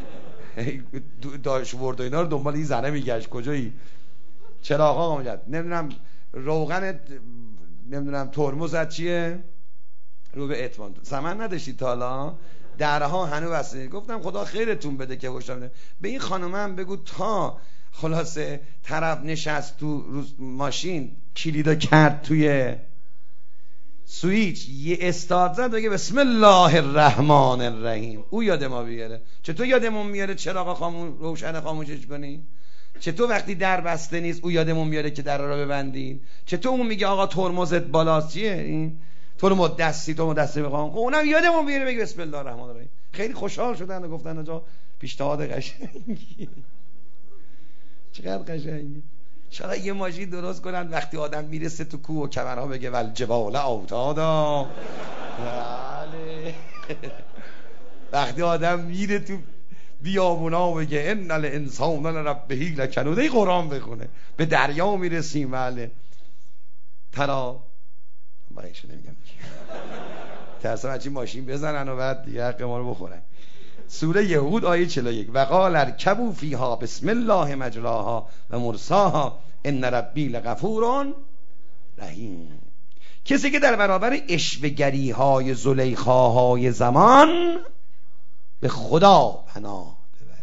داش ورد اینا رو دنبال این زنه میگشت کجایی، چراغ ها میگه نمیدونم روغن، نمیدونم ترمزت چیه، رو به اتمام سمن نداشتی تا حالا، درها هنوز بسته. گفتم خدا خیرتون بده که خوشم. به این خانم هم بگو تا خلاصه طرف نشست تو ماشین کلیدا کرد توی سویچ یه استارت زد بگه بسم الله الرحمن الرحیم، او یاد ما بیاره. چطور یادمون میاره چراغ خاموش روشن خاموشش کنی؟ چطور وقتی در بسته نیست او یادمون میاره که در رو ببندین؟ چطور اون میگه آقا ترمزت بالاست چیه این تو رو دستی تو دستی بخوام، اونم یادمون بیاره بگه بسم الله الرحمن الرحیم. خیلی خوشحال شدن و گفتن آجا پیشنهاد قشنگی، چقدر قشنگی. شاید یه ماشین درست کنن وقتی آدم میرسه تو کوه و کمرها بگه ول جبال اوتادا، بله. وقتی آدم میره تو بیابونا و بگه ان الانسان لربه لکنود، این قرآن بخونه. به دریا میرسیم، بله. ترا باقیشو نمیگم ترسم هرچی ماشین بزنن و بعد دیگه حق ما رو بخورن. سوره یهود آیه چهل و یک: وقال ارکبوا فیها بسم الله مجراها و مرساها ان ربی لغفور رحیم. کسی که در برابر اشوه‌گری های زلیخاهای زمان به خدا پناه ببره.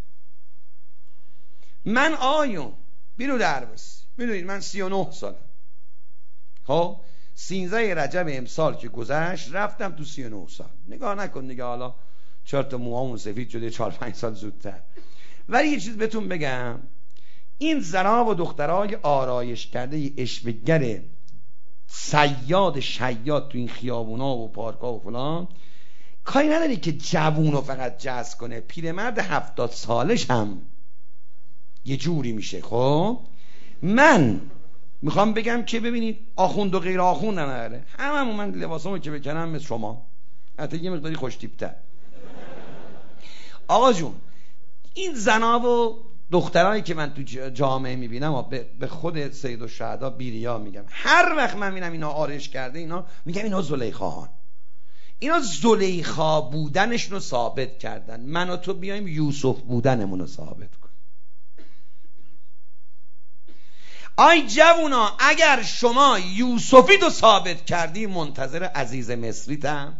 من آیون بیرو دربست، میدونید من سی و نه سالم، خب سیزده رجب امسال که گذشت رفتم تو سی و نه سال. نگاه نکن دیگه حالا چهار تا موهامون سفید شده چهار پنج سال زودتر. ولی یه چیز بهتون بگم، این زنها و دخترای آرایش کرده اشوه‌گر صیاد شیاد تو این خیابونا و پارکا و فلان، کاری نداری که جوونو فقط جذب کنه، پیرمرد هفتاد سالش هم یه جوری میشه. خب من میخوام بگم که ببینید آخوند و غیر آخوند نداره، هممون من لباسامو که بکنم مثل شما، حتی یه مقداری خوش تیپ‌تر. آقا جون این زنا و دخترایی که من تو جامعه میبینم به خود سید الشهدا بیریا میگم، هر وقت من میبینم اینا آرش کرده اینا میگم اینا زلیخاهان، اینا زلیخا بودنشون رو ثابت کردن، من و تو بیایم یوسف بودنمون رو ثابت کن. آی جوونا اگر شما یوسفی رو ثابت کردی منتظر عزیز مصریتم،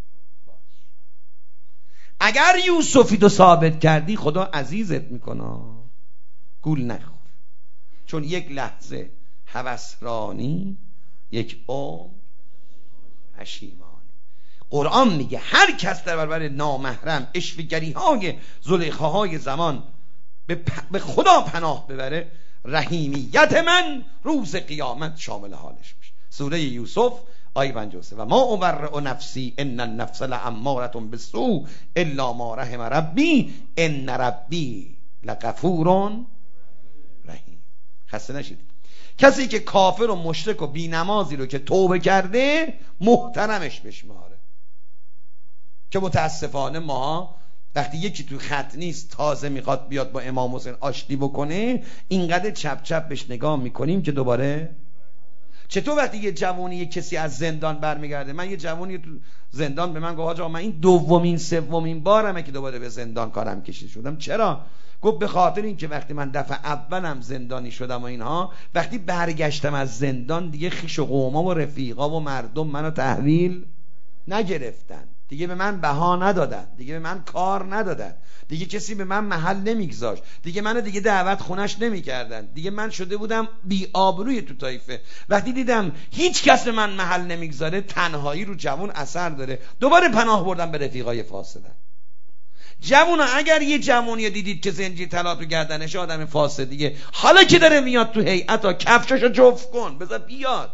اگر یوسفی رو ثابت کردی خدا عزیزت میکنه، گول نخور، چون یک لحظه هوسرانی یک عمر پشیمانی. قرآن میگه هر کس در برابر نامحرم اشوه‌گری های زلیخاهای زمان به خدا پناه ببره، رحیمیت من روز قیامت شامل حالش میشه. سوره یوسف آیه پنجاه و سه و ما ابرئ نفسی ان النفس لاماره بالسوء الا ما رحم ربی ان ربی لغفور رحیم. خسته نشید. کسی که کافر و مشرک و بی‌نمازی رو که توبه کرده محترمش بشماره، که متاسفانه ما وقتی یکی تو خط نیست تازه میخواد بیاد با امام حسین آشتی بکنه اینقدر چپ چپ بهش نگاه میکنیم که دوباره. چطور وقتی یه جوانی یه کسی از زندان برمیگرده، من یه جوانی تو زندان به من گفت آقا من این دومین سومین بارمه که دوباره به زندان کارم کشیده شدم. چرا؟ گفت به خاطر این که وقتی من دفعه اولم زندانی شدم و اینها، وقتی برگشتم از زندان دیگه خویش و قوما و رفیقا و مردم منو تحویل نگرفتن، دیگه به من بها ندادن، دیگه به من کار ندادن، دیگه کسی به من محل نمیگذاشت، دیگه منو دیگه دعوت خونش نمیکردن، دیگه من شده بودم بی آبروی تو طایفه. وقتی دیدم هیچ کس به من محل نمیگذاره، تنهایی رو جوان اثر داره، دوباره پناه بردم به رفیقای فاسدن. جوونا اگر یه جوانی دیدید که زنجیر طلا تو گردنش آدم فاسدیه، حالا که داره میاد تو هیئت کفشاشو جفت کن بذار بیاد،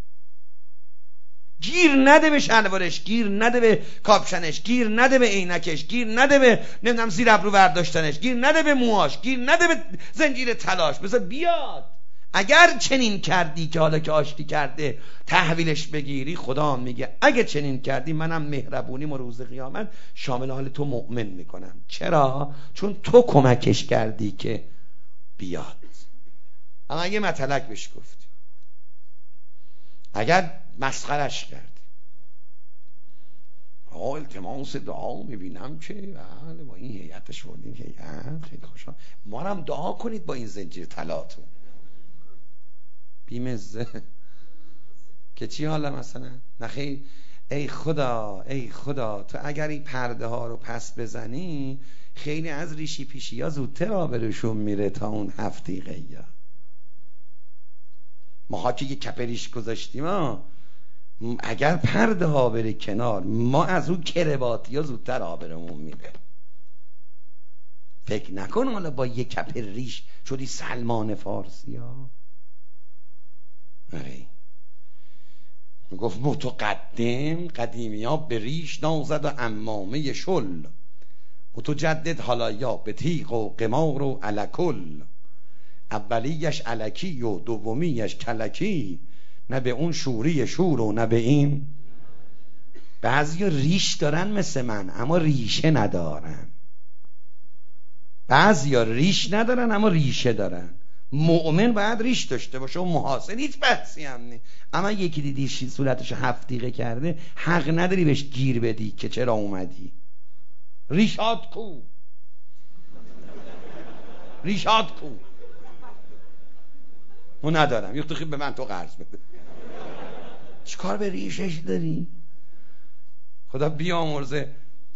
گیر نده به شلوارش، گیر نده به کاپشنش، گیر نده به عینکش، گیر نده به نمیدونم زیر ابرو برداشتنش، گیر نده به موهاش، گیر نده به زنجیر طلاش، بذار بیاد. اگر چنین کردی که حالا که آشتی کرده تحویلش بگیری، خدا میگه اگه چنین کردی منم مهربونیم و روز قیامت شامل حال تو مؤمن میکنم. چرا؟ چون تو کمکش کردی که بیاد. اما اگه متلک بهش گفتی، اگر مسخرش کردی، آه التماس دعا میبینم که بله با این هیئتش بردین هیئت خیلی خوشحال، ما هم دعا کنید با این زنجیر طلاتون بیمزه که چی حالا مثلا نخیر. ای خدا ای خدا تو اگر این پرده ها رو پس بزنی خیلی از ریشی پیشی ها زودتر آبروشون میره تا اون هفته غیا. ما ها که یه کپریش گذاشتیم ها، اگر پرده ها بره کنار ما از اون کرباتی ها زودتر آبرومون میره. فکر نکن حالا با یه کپ ریش شدی سلمان فارسی ها. میگفت متقدم قدیمی ها به ریش نازد و امامه شل، متجدد حالایا به تیغ و قمار و الکل، اولیش الکی و دومیش کلکی، نه به اون شوری شور و نه به این. بعضی ریش دارن مثل من اما ریشه ندارن، بعضی ریش ندارن اما ریشه دارن. مؤمن باید ریش داشته باشه و محاسن، هیچ بحثی هم نی. اما یکی دیدی صورتشو هفت دیقه کرده، حق نداری بهش گیر بدی که چرا اومدی. ریشات کو، ریشات کو. من ندارم، یک تو به من تو قرض بده. چیکار به ریشش داری؟ خدا بیامرزه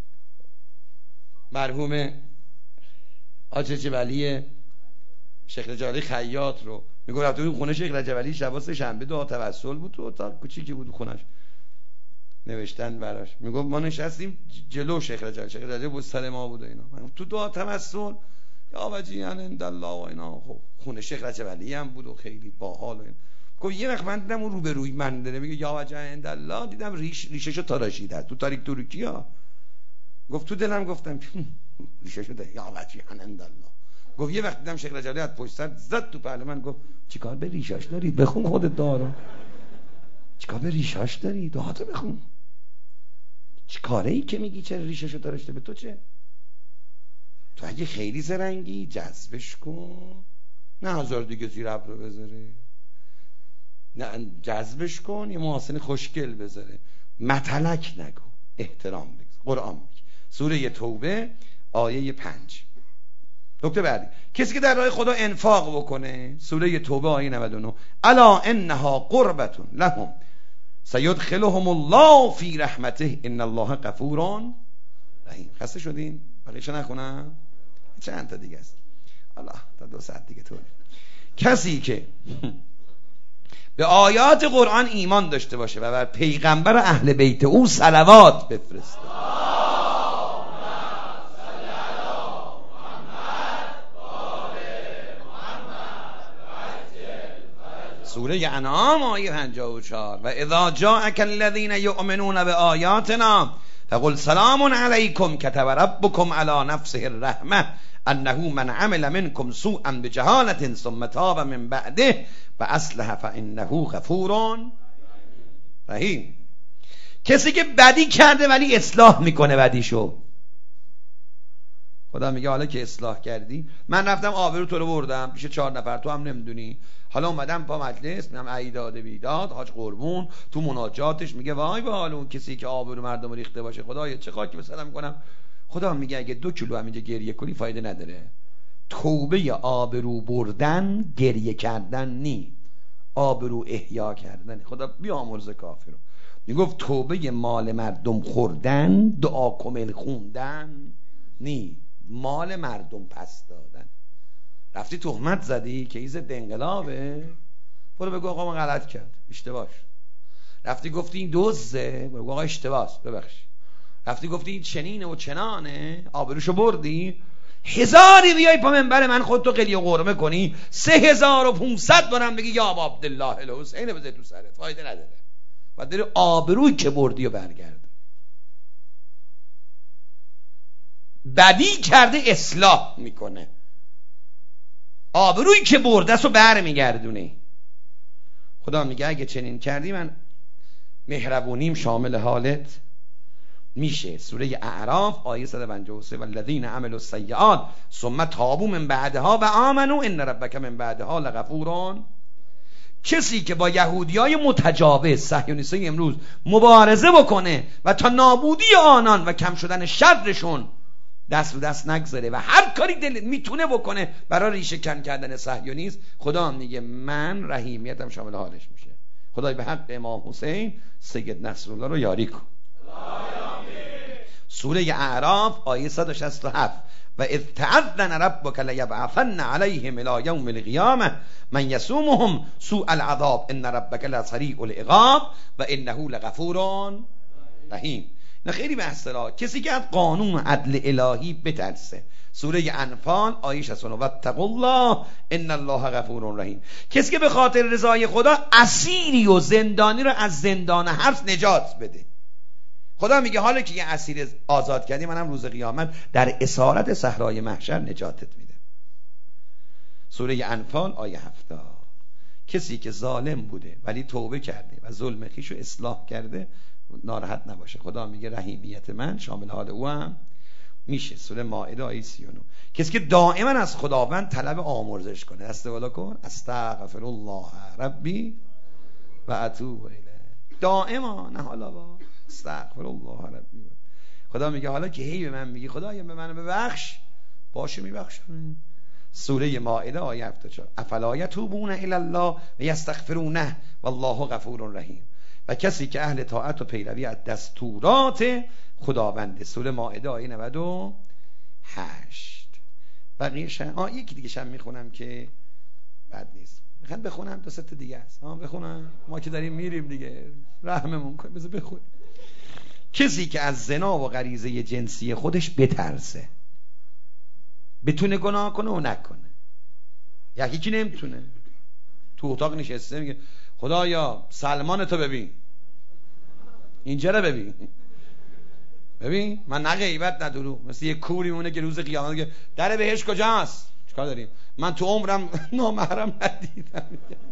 مرحوم حاج ولی شیخ رجب خیاط رو، میگه رفته بود خونه شیخ رجب علی شب سه شنبه دعا توسل بود تو اتاق کوچیکی بود خونش، نوشتن براش، میگه ما نشستیم جلو شیخ رجب، شیخ رجب بود سر ما بود و اینا، تو دعا توسل یا وجیان عند الله و اینا. خب خونه شیخ رجب علی هم بود و خیلی باحال و اینا. گفت یه وقت من دیدم اون رو به روی من داره میگه یا وجیان عند الله، دیدم ریش ریششو تراشیده تو تاریک ترکیه. گفت تو دلم گفتم ریششو ده یا وجیان عند الله. گفت یه وقت دیدم شیخ رجبی از پشت سر زد تو پهلو من، گفت چیکار به ریشاش داری؟ بخون خودت دارو. چیکار به ریشاش داری؟ دعاتو بخون. چیکاره ای که میگی چرا ریشاشو داشته؟ به تو چه؟ تو اگه خیلی زرنگی جذبش کن، نه هزار دیگه زیر ابرو بذاره، نه جذبش کن یه محاسن خوشگل بذاره، متلک نگو، احترام بگذار. قرآن میگه سوره توبه آیه پنج. نکته بعدی، کسی که در راه خدا انفاق بکنه، سوره توبه آیه نود و نه، الا انها قربتون لهم سیدخلهم الله فی رحمته ان الله غفور رحیم. خسته شدین؟ بقیه‌شو نخونم؟ چند تا دیگه است. الله تا دو ساعت دیگه طول. کسی که به آیات قرآن ایمان داشته باشه و بر پیغمبر اهل بیت او صلوات بفرسته، سوره انعام آیه پنجاه و چهار، و اذا جاءك الذين يؤمنون بآیاتنا فقل سلام علیکم كتب ربكم على نفسه الرحمه انه من عمل منكم سوءا بجهالة ثم تاب من بعده فاصلح فانه غفور رحیم. کسی که بدی کرده ولی اصلاح میکنه بدیشو، خدا میگه حالا که اصلاح کردی، من رفتم آبرو تو رو بردم پیش چهار نفر، تو هم نمیدونی، حالا اومدم با مجلس میگم ای داده بیداد حاج قربون، تو مناجاتش میگه وای به حال اون کسی که آبرو مردم ریخته باشه، خدایا چه خاکی به سرم کنم. خدا میگه اگه دو کیلو همینجا گریه کنی فایده نداره. توبه آبرو بردن گریه کردن نی، آبرو احیا کردن. خدا بیامرزه کافر رو. میگفت توبه مال مردم خوردن، دعا کمل خوندن نی، مال مردم پس دادن. رفتی تهمت زدی که ایز انقلابه، برو بگو آقا من غلط کرد، اشتباهش. رفتی گفتی این دزده، برو بگو آقا اشتباهه، ببخش. رفتی گفتی این چنینه و چنانه، آبروشو بردی، هزاری بیای پا منبر من خودتو قلیه قرمه کنی، سه هزار و پونصد بارم بگی یا ابا عبدالله الحسین بذاری تو سرت، فایده نداره. و داری آبروی که بردی و برگرد. بدی کرده اصلاح میکنه، آبروی که برده است و بر میگردونه. خدا میگه اگه چنین کردی من مهربونیم شامل حالت میشه. سوره اعراف آیه صد و پنجاه و سه، والذین عملوا السیئات ثم تابوا من بعدها و آمنوا ان ربک من بعدها لغفور. کسی که با یهودیای متجاوز صهیونیستای امروز مبارزه بکنه و تا نابودی آنان و کم شدن شرشون دست رو دست نگذاره و هر کاری دل میتونه بکنه برای ریشه کن کردن صهیونیسم، خدا میگه من رحیمیتم شامل حالش میشه. خدای به حق امام حسین سید نصرالله رو یاری کن. سوره اعراف آیه صد و شصت و هفت، و اذ تعذن ربک لیبعثن علیهم الی یوم القیامه من یسومهم سوء العذاب ان ربک لسریع العقاب و انه لغفور رحیم. نه خیلی بحث را کسی که از قانون عدل الهی بترسه، سوره انفال آیه شصت و نه، واتقوا الله ان الله غفور رحیم. کسی که به خاطر رضای خدا اسیری و زندانی رو از زندان حبس نجات بده. خدا میگه حالا که یه اسیر آزاد کردی، منم روز قیامت در اسارت صحرای محشر نجاتت میده. سوره انفال آیه هفتاد. کسی که ظالم بوده ولی توبه کرده و ظلم خویشو اصلاح کرده ناراحت نباشه. خدا میگه رحیمیت من شامل حال او هم میشه. سوره مائده آیه سی و نه. کسی که دائما از خداوند طلب آمرزش کنه، دست بالا کن، استغفر الله ربی و اتوب الیه، دائما، نه حالا با استغفر الله ربی. خدا میگه حالا که هی به من میگی خدایا به من ببخش، باشه میبخشم. سوره مائده آیه هفتاد و چهار، افلا یتوبون الی الله و یستغفرونه والله غفور رحیم. و کسی که اهل طاعت و پیروی از دستورات خداونده. سوره مائده آیه نود و هشت. بقیه شن آه یکی دیگه شم میخونم که بد نیست، میخوام بخونم، دو سه تا دیگه است. آه بخونم، ما که داریم میریم دیگه، رحممون کن، بذار بخون. کسی که از زنا و غریزه جنسی خودش بترسه، بتونه گناه کنه و نکنه. یکی که نمیتونه، تو اتاق نشسته میگه خدایا سلمان تو ببین، اینجا رو ببین، ببین من نه غیبت نه دروغ، مثل یه کوری مونه که روز قیامت میگه در بهشت کجاست، چیکار داریم؟ من تو عمرم نامحرم ندیدم.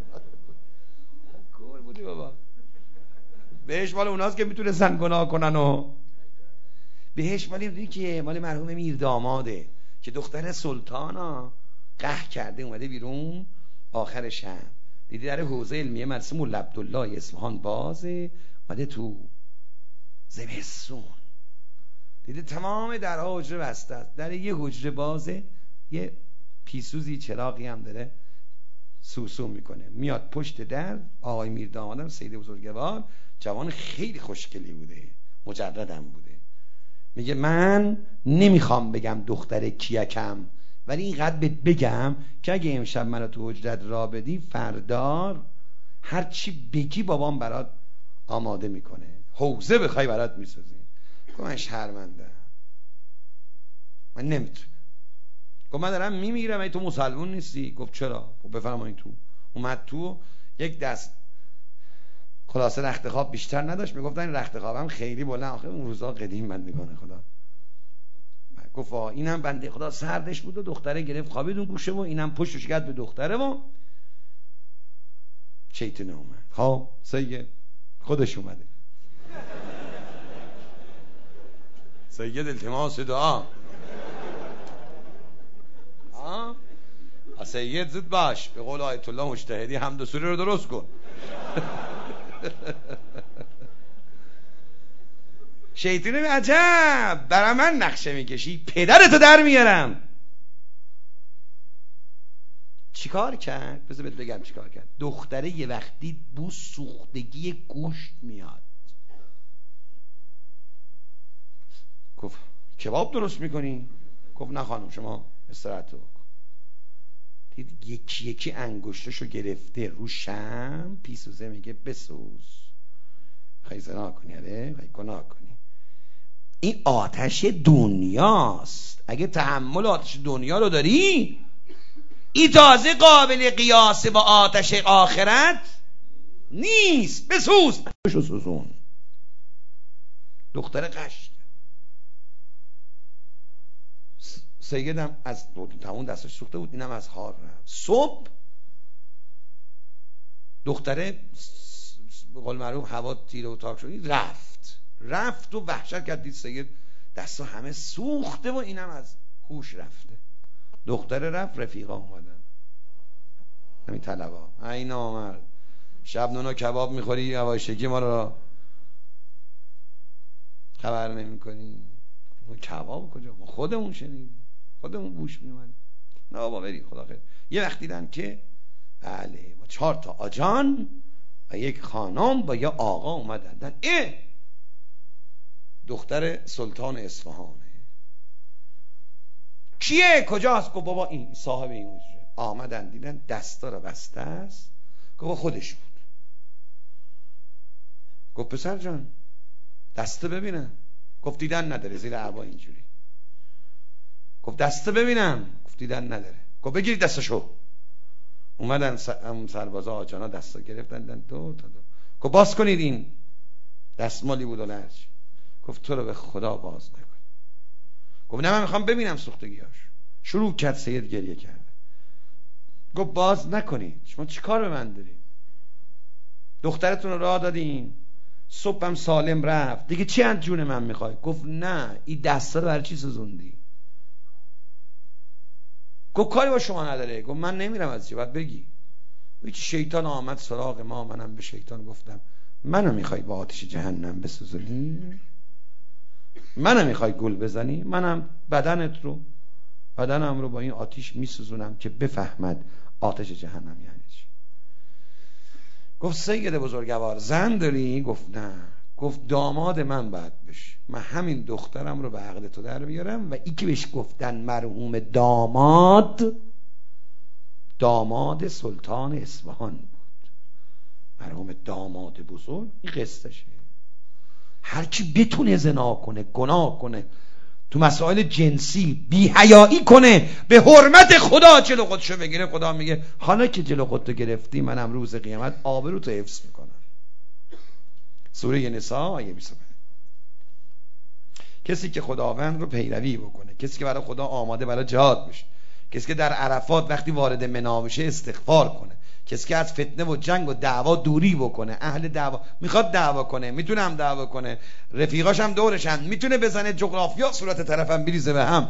کور بودی بابا. بهش مال اوناست که میتونستن گناه کنن و بهش مالی دیدی که مال مرحوم میر داماده که دختر سلطانا قهر کرده اومده بیرون آخر شب، دیدی در حوزه علمیه مدرسه مولا عبدالله اصفهان بازه، اومده تو زمستون دیدی تمام درها حجره بسته است، در یه حجره بازه، یه پیسوزی چراغی هم داره سوسو میکنه، میاد پشت در آقای میر دامادم سید بزرگوار جوان خیلی خوشگلی بوده، مجردم بوده، میگه من نمیخوام بگم دختر کیکم ولی اینقدر بهت بگم که اگه امشب منو تو حجرت را بدی فردار هر چی بگی بابام برات آماده میکنه، حوزه بخوای برات میسازی. گفت من شرمندم، من نمیتونم. گفت من دارم میمیرم ای تو مسلمون نیستی؟ گفت چرا؟ گفت بفرمایید تو. اومد تو، یک دست خلاصه رخت خواب بیشتر نداشت، میگفتن این رخت خوابم خیلی بلند، آخه اون روزا قدیم بندگان خدا. گفت اینم بنده خدا سردش بود و دختره گرفت خوابید اون گوشه و اینم پشتش کرد به دختره و شیطان اومد. خب سید خودش اومده. سید التماس دعا. ها سید زود باش، به قول آیت الله مجتهدی حمد و سوره رو درست کن. شیطانی عجب برای من نقشه میکشی، پدرتو در میارم. چیکار کرد؟ بذار بهت بگم چیکار کرد. دختره یه وقتی بو سوختگی گوشت میاد، گفت کباب درست میکنی؟ گفت نه خانم شما استراحت بکن. دید یکی یکی انگشتشو گرفته رو شم، پیسوزه میگه بسوز، خیلی زنا کنی آره، خیلی گناه کنی. این آتش دنیاست، اگه تحمل آتش دنیا رو داری این تازه قابل قیاس با آتش آخرت نیست. بسوز شو سوزون. دختر قش سیدم از تمون دستش سوخته بود، اینم از خار رفت. صبح دختره به قول معروف هوا تیره و تاک شد، رفت رفت و وحشت کرد، دید سید دستا همه سوخته و اینم از هوش رفته. دختره رفت، رفیقا اومدن، همین طلبا این آمد شب نونا کباب میخوری هواشگی ما رو خبر نمی کنی. کباب کجا؟ ما خودمون شنیدیم، خودمون بوش میومد. نه بابا بری خدا خیر. یه وقت دیدن که بله با چهار تا آجان و یک خانم با یه آقا اومدن، دن اه دختر سلطان اصفهانه. کیه؟ کجاست؟ گفت بابا این صاحب این حجره. آمدن دیدن دستا رو بسته است. گفت خودش بود. گفت پسر جان دسته ببینم. گفت دیدن نداره، زیر عبا اینجوری. گفت دسته ببینم. گفت دیدن نداره. گفت بگیرید دستشو. اومدن سربازا آجانا دستا گرفتن دن دو تا دو. گفت باز کنید، این دستمالی بود و لرج. گفت تو رو به خدا باز نکن. گفت نه من میخوام ببینم سوختگیاش. شروع کرد سید گریه کرد. گفت باز نکنید، شما چی کار به من دارید؟ دخترتون رو راه دادین، صبحم سالم رفت، دیگه چی از جون من میخوای؟ گفت نه این دستا رو برای چی سوزوندی؟ گفت کاری با شما نداره. گفت من نمیرم از چی باید بگی. هیچ شیطان آمد سراغ ما، منم به شیطان گفتم منو میخوای با آتش جهنم بسوزونی؟ منو میخوای گل بزنی؟ منم بدنت رو بدنم رو با این آتش میسوزونم که بفهمد آتش جهنم یعنی چی. گفت سید بزرگوار زن داری؟ گفت نه. گفت داماد من باید بشه، من همین دخترم رو به عقد تو در بیارم. و ای که بهش گفتن مرحوم داماد، داماد سلطان اصفهان بود، مرحوم داماد بزرگ. این قصهشه. هر کی بتونه زنا کنه، گناه کنه، تو مسائل جنسی بی حیایی کنه، به حرمت خدا جلو خودشو بگیره، خدا میگه حالا که جلو خودتو گرفتی منم روز قیامت آبروتو حفظ میکنم. سوره نساء آیه بیست و پنج. کسی که خداوند رو پیروی بکنه، کسی که برای خدا آماده برای جهاد بشه، کسی که در عرفات وقتی وارد منا بشه استغفار کنه، کسی که از فتنه و جنگ و دعوا دوری بکنه، اهل دعوا میخواد دعوا کنه، میتونه هم دعوا کنه، رفیقاش هم دورشن، میتونه بزنه جغرافیا صورت طرفم بریزه به هم،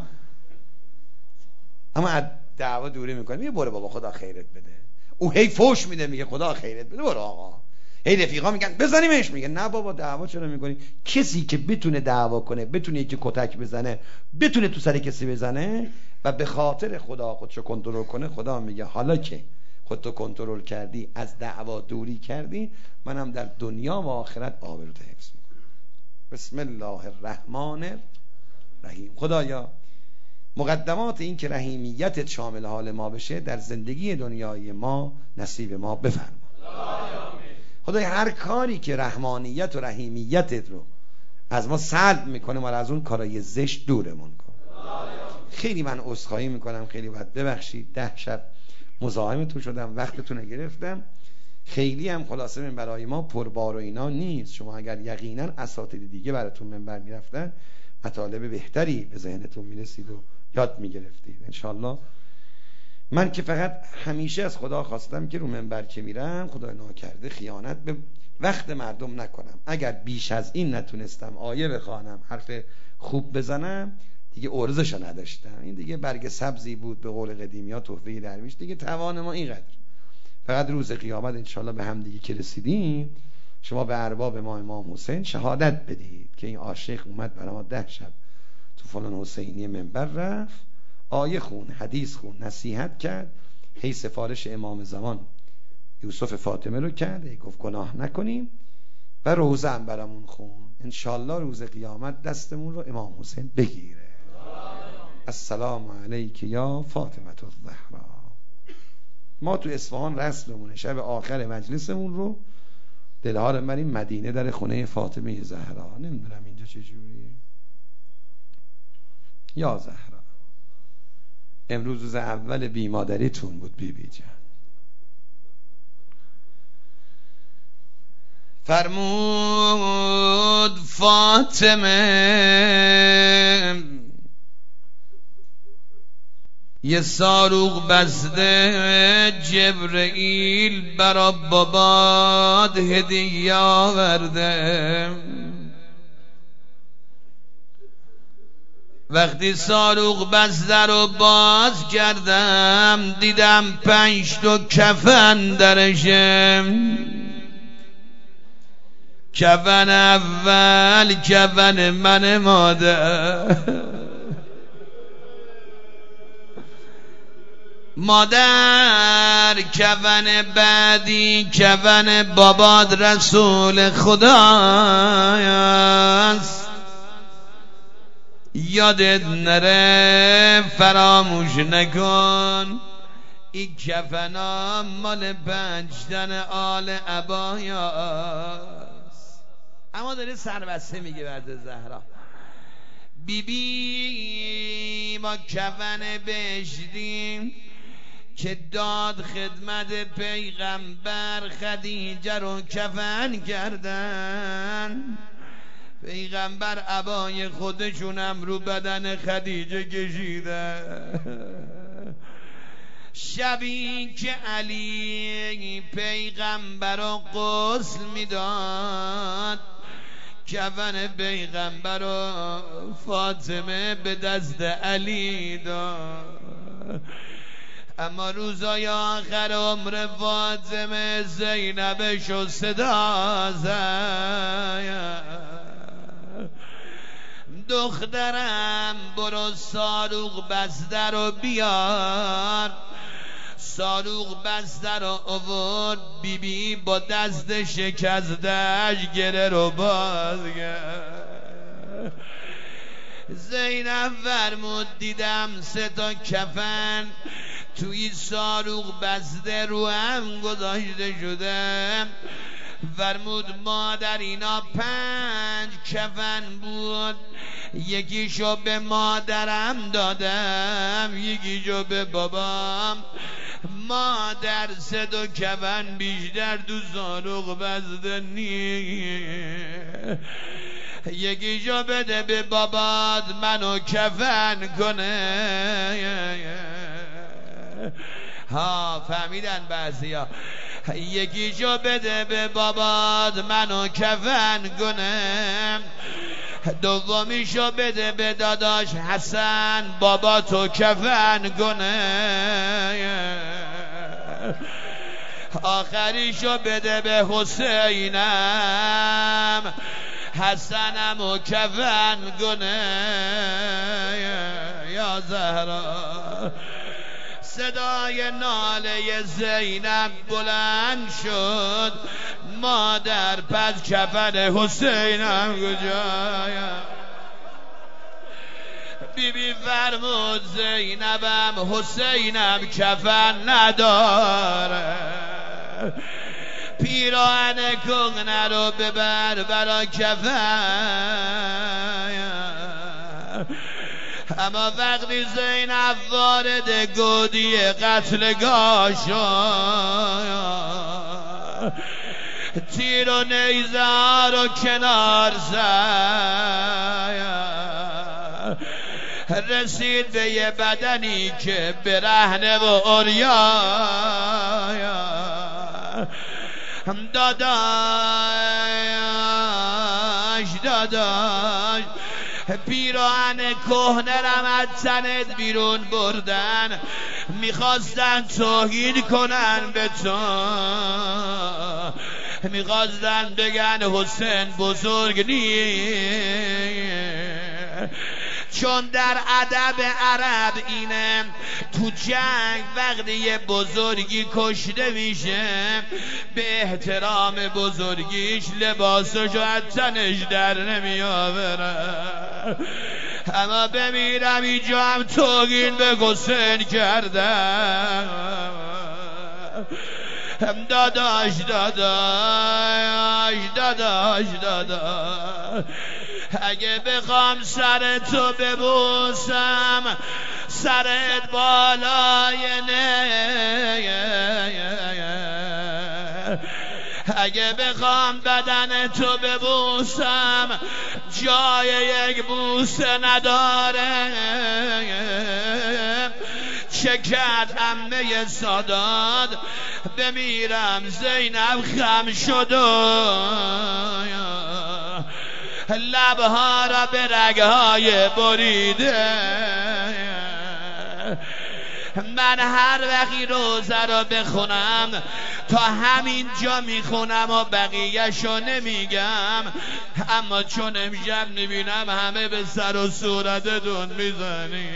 اما از دعوا دوری میکنه. میگه برو بابا خدا خیرت بده. او هی فوش میده میگه خدا خیرت بده، برو آقا. هی رفیقا میگن بزنیمش، میگه نه بابا دعوا چرا میکنی؟ کسی که بتونه دعوا کنه، بتونه یکی کتک بزنه، بتونه تو سر کسی بزنه و به خاطر خدا خودشو کنترل کنه، خدا میگه حالا که خودتو کنترل کردی، از دعوا دوری کردی، منم در دنیا و آخرت آبروت حفظ میکنم. بسم الله الرحمن الرحیم. خدایا مقدمات این که رحیمیتت شامل حال ما بشه در زندگی دنیای ما نصیب ما بفرما. خدای هر کاری که رحمانیت و رحیمیتت رو از ما سلب میکنه ما از اون کارای زشت دورمون کن. خیلی من عذرخواهی میکنم، خیلی باید ببخشید، ده شب مزاحمتون شدم، وقتتون رو گرفتم. خیلی هم خلاصه من برای ما پربار و اینا نیست. شما اگر یقینا اساتید دیگه براتون منبر میرفتن مطالب بهتری به ذهنتون میرسید و یاد میگرفتید انشالله. من که فقط همیشه از خدا خواستم که رو منبر که میرم خدا ناکرده خیانت به وقت مردم نکنم. اگر بیش از این نتونستم آیه بخوانم، حرف خوب بزنم، دیگه ارزشو نداشتم. این دیگه برگ سبزی بود به قول قدیمی ها، تحفه درویش. دیگه توان ما اینقدر. فقط روز قیامت انشالله به هم دیگه که رسیدیم شما به ارباب ما امام حسین شهادت بدید که این عاشق اومد برای ما ده شب تو فلان حسینی منبر رفت، آیه خون، حدیث خون، نصیحت کرد، هی سفارش امام زمان یوسف فاطمه رو کرد، هی گفت گناه نکنیم و روزه هم برامون خون. انشالله روز قیامت دستمون رو امام حسین بگیره. السلام علیک یا فاطمه الزهرا. ما تو اصفهان رسممونه شب آخر مجلسمون رو دلها رو بریم مدینه در خونه فاطمه زهرا. نمیدونم اینجا چجوریه. یا زهرا امروز روز اول بیمادریتون بود بی بی جان. فرمود فاطمه یه صاروخ بسته جبرئیل برا باباد هدیه آورده. وقتی صاروخ بسته رو باز کردم دیدم پنج تا کفن درشه. کفن اول کفن من مادر، مادر کفن بعدی کفن باباد رسول خداست. یادت نره فراموش نکن این کفنا مال پنجتن آل عبایاست. اما داره سربسته میگه بعد زهرا بی بی ما کفن بهشتیم که داد خدمت پیغمبر خدیجه رو کفن کردن. پیغمبر عبای خودشونم رو بدن خدیجه کشیدن. شبی که علی پیغمبر رو غسل میداد کفن پیغمبر رو فاطمه به دست علی داد. اما روزای آخر عمر فاطمه زینب شو صدا زد دخترم برو صاروخ بسته رو بیار. صاروخ بسته رو آورد بی بی با دست شکستش گره رو باز کرد. زینب فرمود دیدم سه تا کفن توی صاروخ بسته رو هم گذاشته شده. فرمود مادر اینا پنج کفن بود، یکیشو به مادرم دادم یکیشو به بابام. مادر سه تا کفن بیشتر تو صاروخ بسته نیست، یکیشو بده به بابات منو کفن کنه. ها فهمیدن بعضیا. یکی جو بده به باباد منو کفن کنم، دومیشو بده به داداش حسن بابا تو کفن کنه، آخریشو بده به حسینم حسنم و کفن کنه. یا زهرا صدای ناله زینب بلند شد، مادر پس کفن حسینم کجایم؟ بی بی فرمود زینبم حسینم کفن نداره، پیراهن کهنه رو ببر برا کفن. اما وقتی زینب وارد گودی قتلگاه شد، تیر و نیزه رو کنار زد، رسید به یه بدنی که برهنه و عریان. داداش داداش پیراهن کهنه رم از تنت بیرون بردن، میخواستن توهین کنن به تو، میخواستن بگن حسین بزرگ نیست، چون در ادب عرب اینه تو جنگ وقتی یه بزرگی کشته میشه به احترام بزرگیش لباسشو از تنش در نمیآوره. اما بمیرم اینجا هم توهین به حسین کردم. داداش داداش داداش داداش اگه بخوام سر تو ببوسم سرت بالای نه، اگه بخوام بدن تو ببوسم جای یک بوسه نداره. چه کرد عمه سادات بمیرم زینب خم شد لبها را به رگهای بریده. من هر وقتی روزه را بخونم تا همین جا میخونم و بقیهشو نمیگم، اما چون امشب میبینم همه به سر و صورتتون میزنی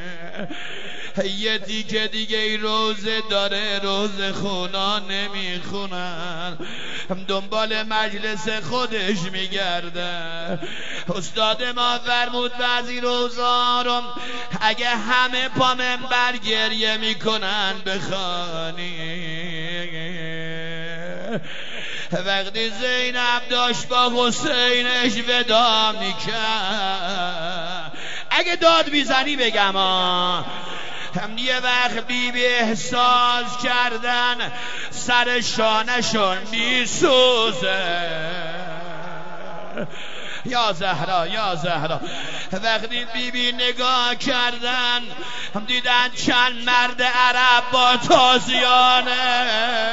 یه دیگه دیگه ای روزه داره روزه خونا نمیخونن، دنبال مجلس خودش میگرده. استاد ما فرمود بعضی روزا رو اگه همه پا منبر گریه میکنن بخوانی. وقتی زینب داشت با حسینش ودا میکرد، اگه داد میزنی بگم آه هم یه وقت بی بی احساس کردن سر شانشون میسوزه. یا زهرا یا زهرا وقتی بی بی نگاه کردن دیدن چند مرد عرب با تازیانه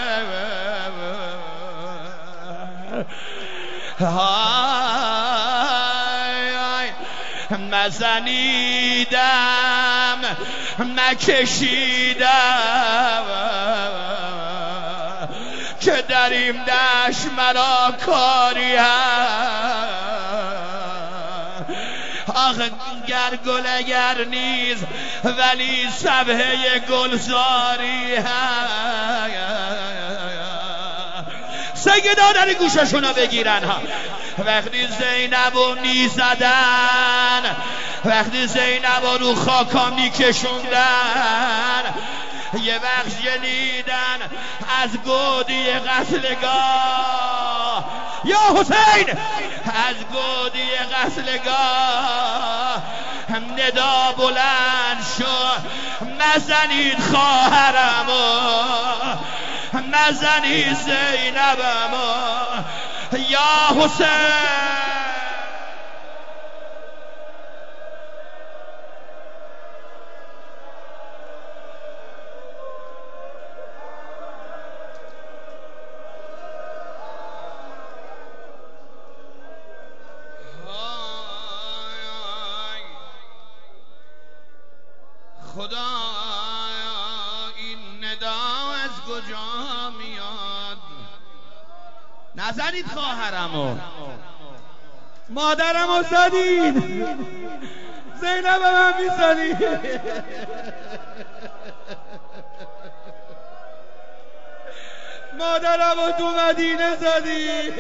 مزنیدم مکشیدم که در این دشت مرا کاری هست. آخه گر گل اگر نیز ولی صبحه گلزاری هست. سیدا در گوششونو بگیرن ها. وقتی زینبو میزدن، وقتی زینبو رو خاکا میکشوندن، یه وقت شنیدن از گودی قتلگاه یا حسین، از گودی قتلگاه ندا بلند شد مزنید خواهرمو، مزنید زینبمو یا حسین. خدا این ندا از کجا میاد؟ نزنید خواهرمو، مادرمو زدید، زینب من میزنید، مادرمو تو مدینه زدید.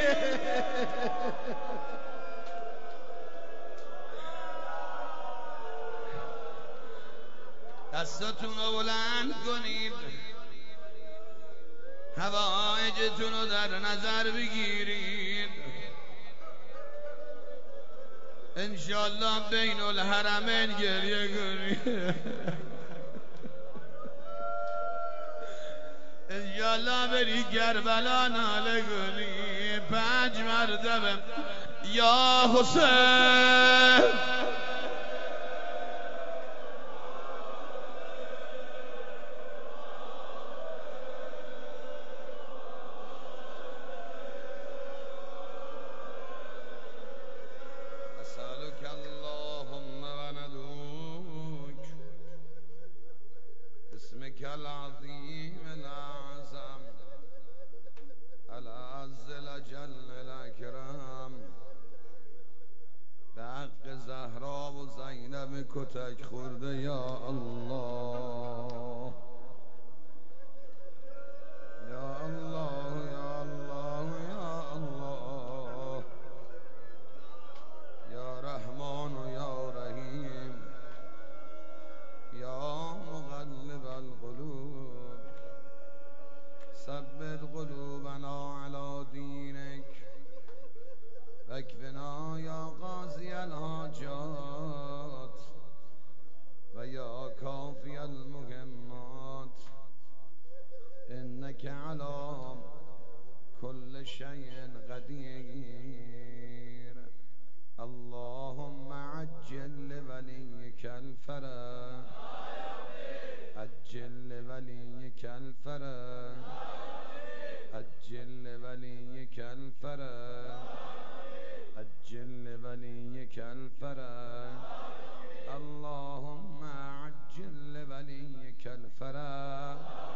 دستتون رو بلند کنید، حوائجتون رو در نظر بگیرید. انشالله بین الحرمین گریه کنید، انشالله بری کربلا ناله کنی پنج مرتبه یا حسین. اسألك اللهم وندعوك اسمك العظيم الأعظم الأعز الأجل الأكرم به حق زهرا و زینب کتک خورده یا الله یا الله یا الله یا الله یا رحمان و یا رحیم یا مقلب القلوب ثبت قلوبنا على دینک واکفنا یا قاضی الحاجات و یا کافی المهمات انک علی کل شیء قدیر. اللهم عجل لولیک الفرج عجل لولیک الفرج عجل لولیک الفرج عجل لولیک الفرج اللهم عجل لولیک الفرج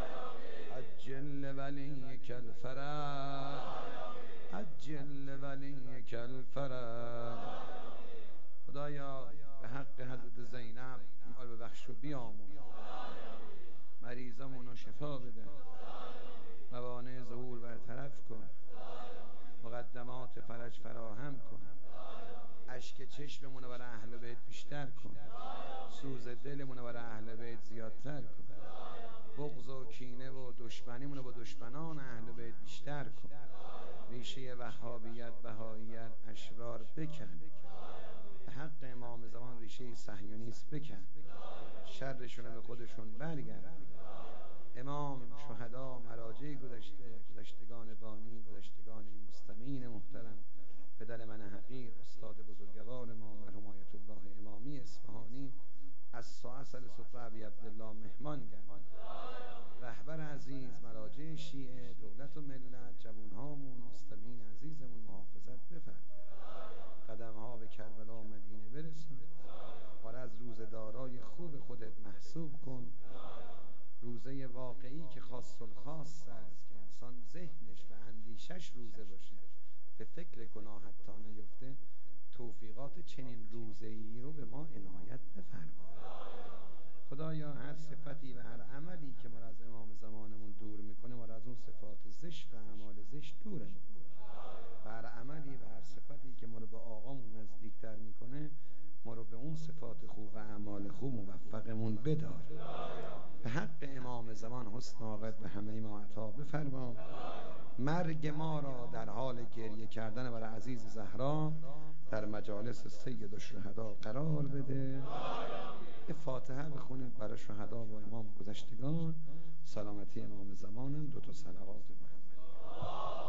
عجل لولیک الفرج عجل لولیک الفرج. خدایا به حق حضرت زینب ما رو ببخش و بیامون، مریضامون رو شفا بده، موانع ظهور برطرف کن، مقدمات فرج فراهم کن، اشک چشممون رو برای اهل بیت بیشتر کن، سوز دلمون رو برای اهل بیت زیادتر کن، بغض و کینه و دشمنیمون رو با دشمنان اهل بیت بیشتر کن، ریشه وهابیت بهاییت اشرار بکن، به حق امام زمان ریشه صهیونیست بکن، شرشون به خودشون برگرد. امام، شهدا، مراجع گذشته، گذشتگان بانی، گذشتگان مستمعین محترم، پدر من حقیر، استاد بزرگوار ما مرحوم آیت الله امامی اصفهانی، از ساعت سفره ابی عبدالله مهمان گردن، رهبر عزیز، مراجع شیعه، دولت و ملت، جوانهامون، مستمعین عزیزمون محافظت بفرم، قدم ها به کربلا و مدینه برسون، ما از روزدارای خوب خودت محسوب کن، روزه واقعی که خاص الخاص است که انسان ذهنش و اندیشش روزه باشه، به فکر گناه حتی نیفته، توفیقات چنین روزه‌ای رو به ما عنایت بفرما. خدایا هر صفتی و هر عملی که ما از امام زمانمون دور میکنه، ما از اون صفات زشت و اعمال زشت دورمون کن، و هر عملی و هر صفتی که ما رو به آقامون نزدیکتر میکنه، ما رو به اون صفات خوب و اعمال خوب موفقمون بدار. به حق امام زمان حسن عاقبت به همه ما عطا بفرما. مرگ ما را در حال گریه کردن برای عزیز زهرا در مجالس سید الشهدا قرار بده. یه فاتحه بخونید برای شهدا و امام گذشتگان، سلامتی امام زمانم، دو تا صلوات محمدی.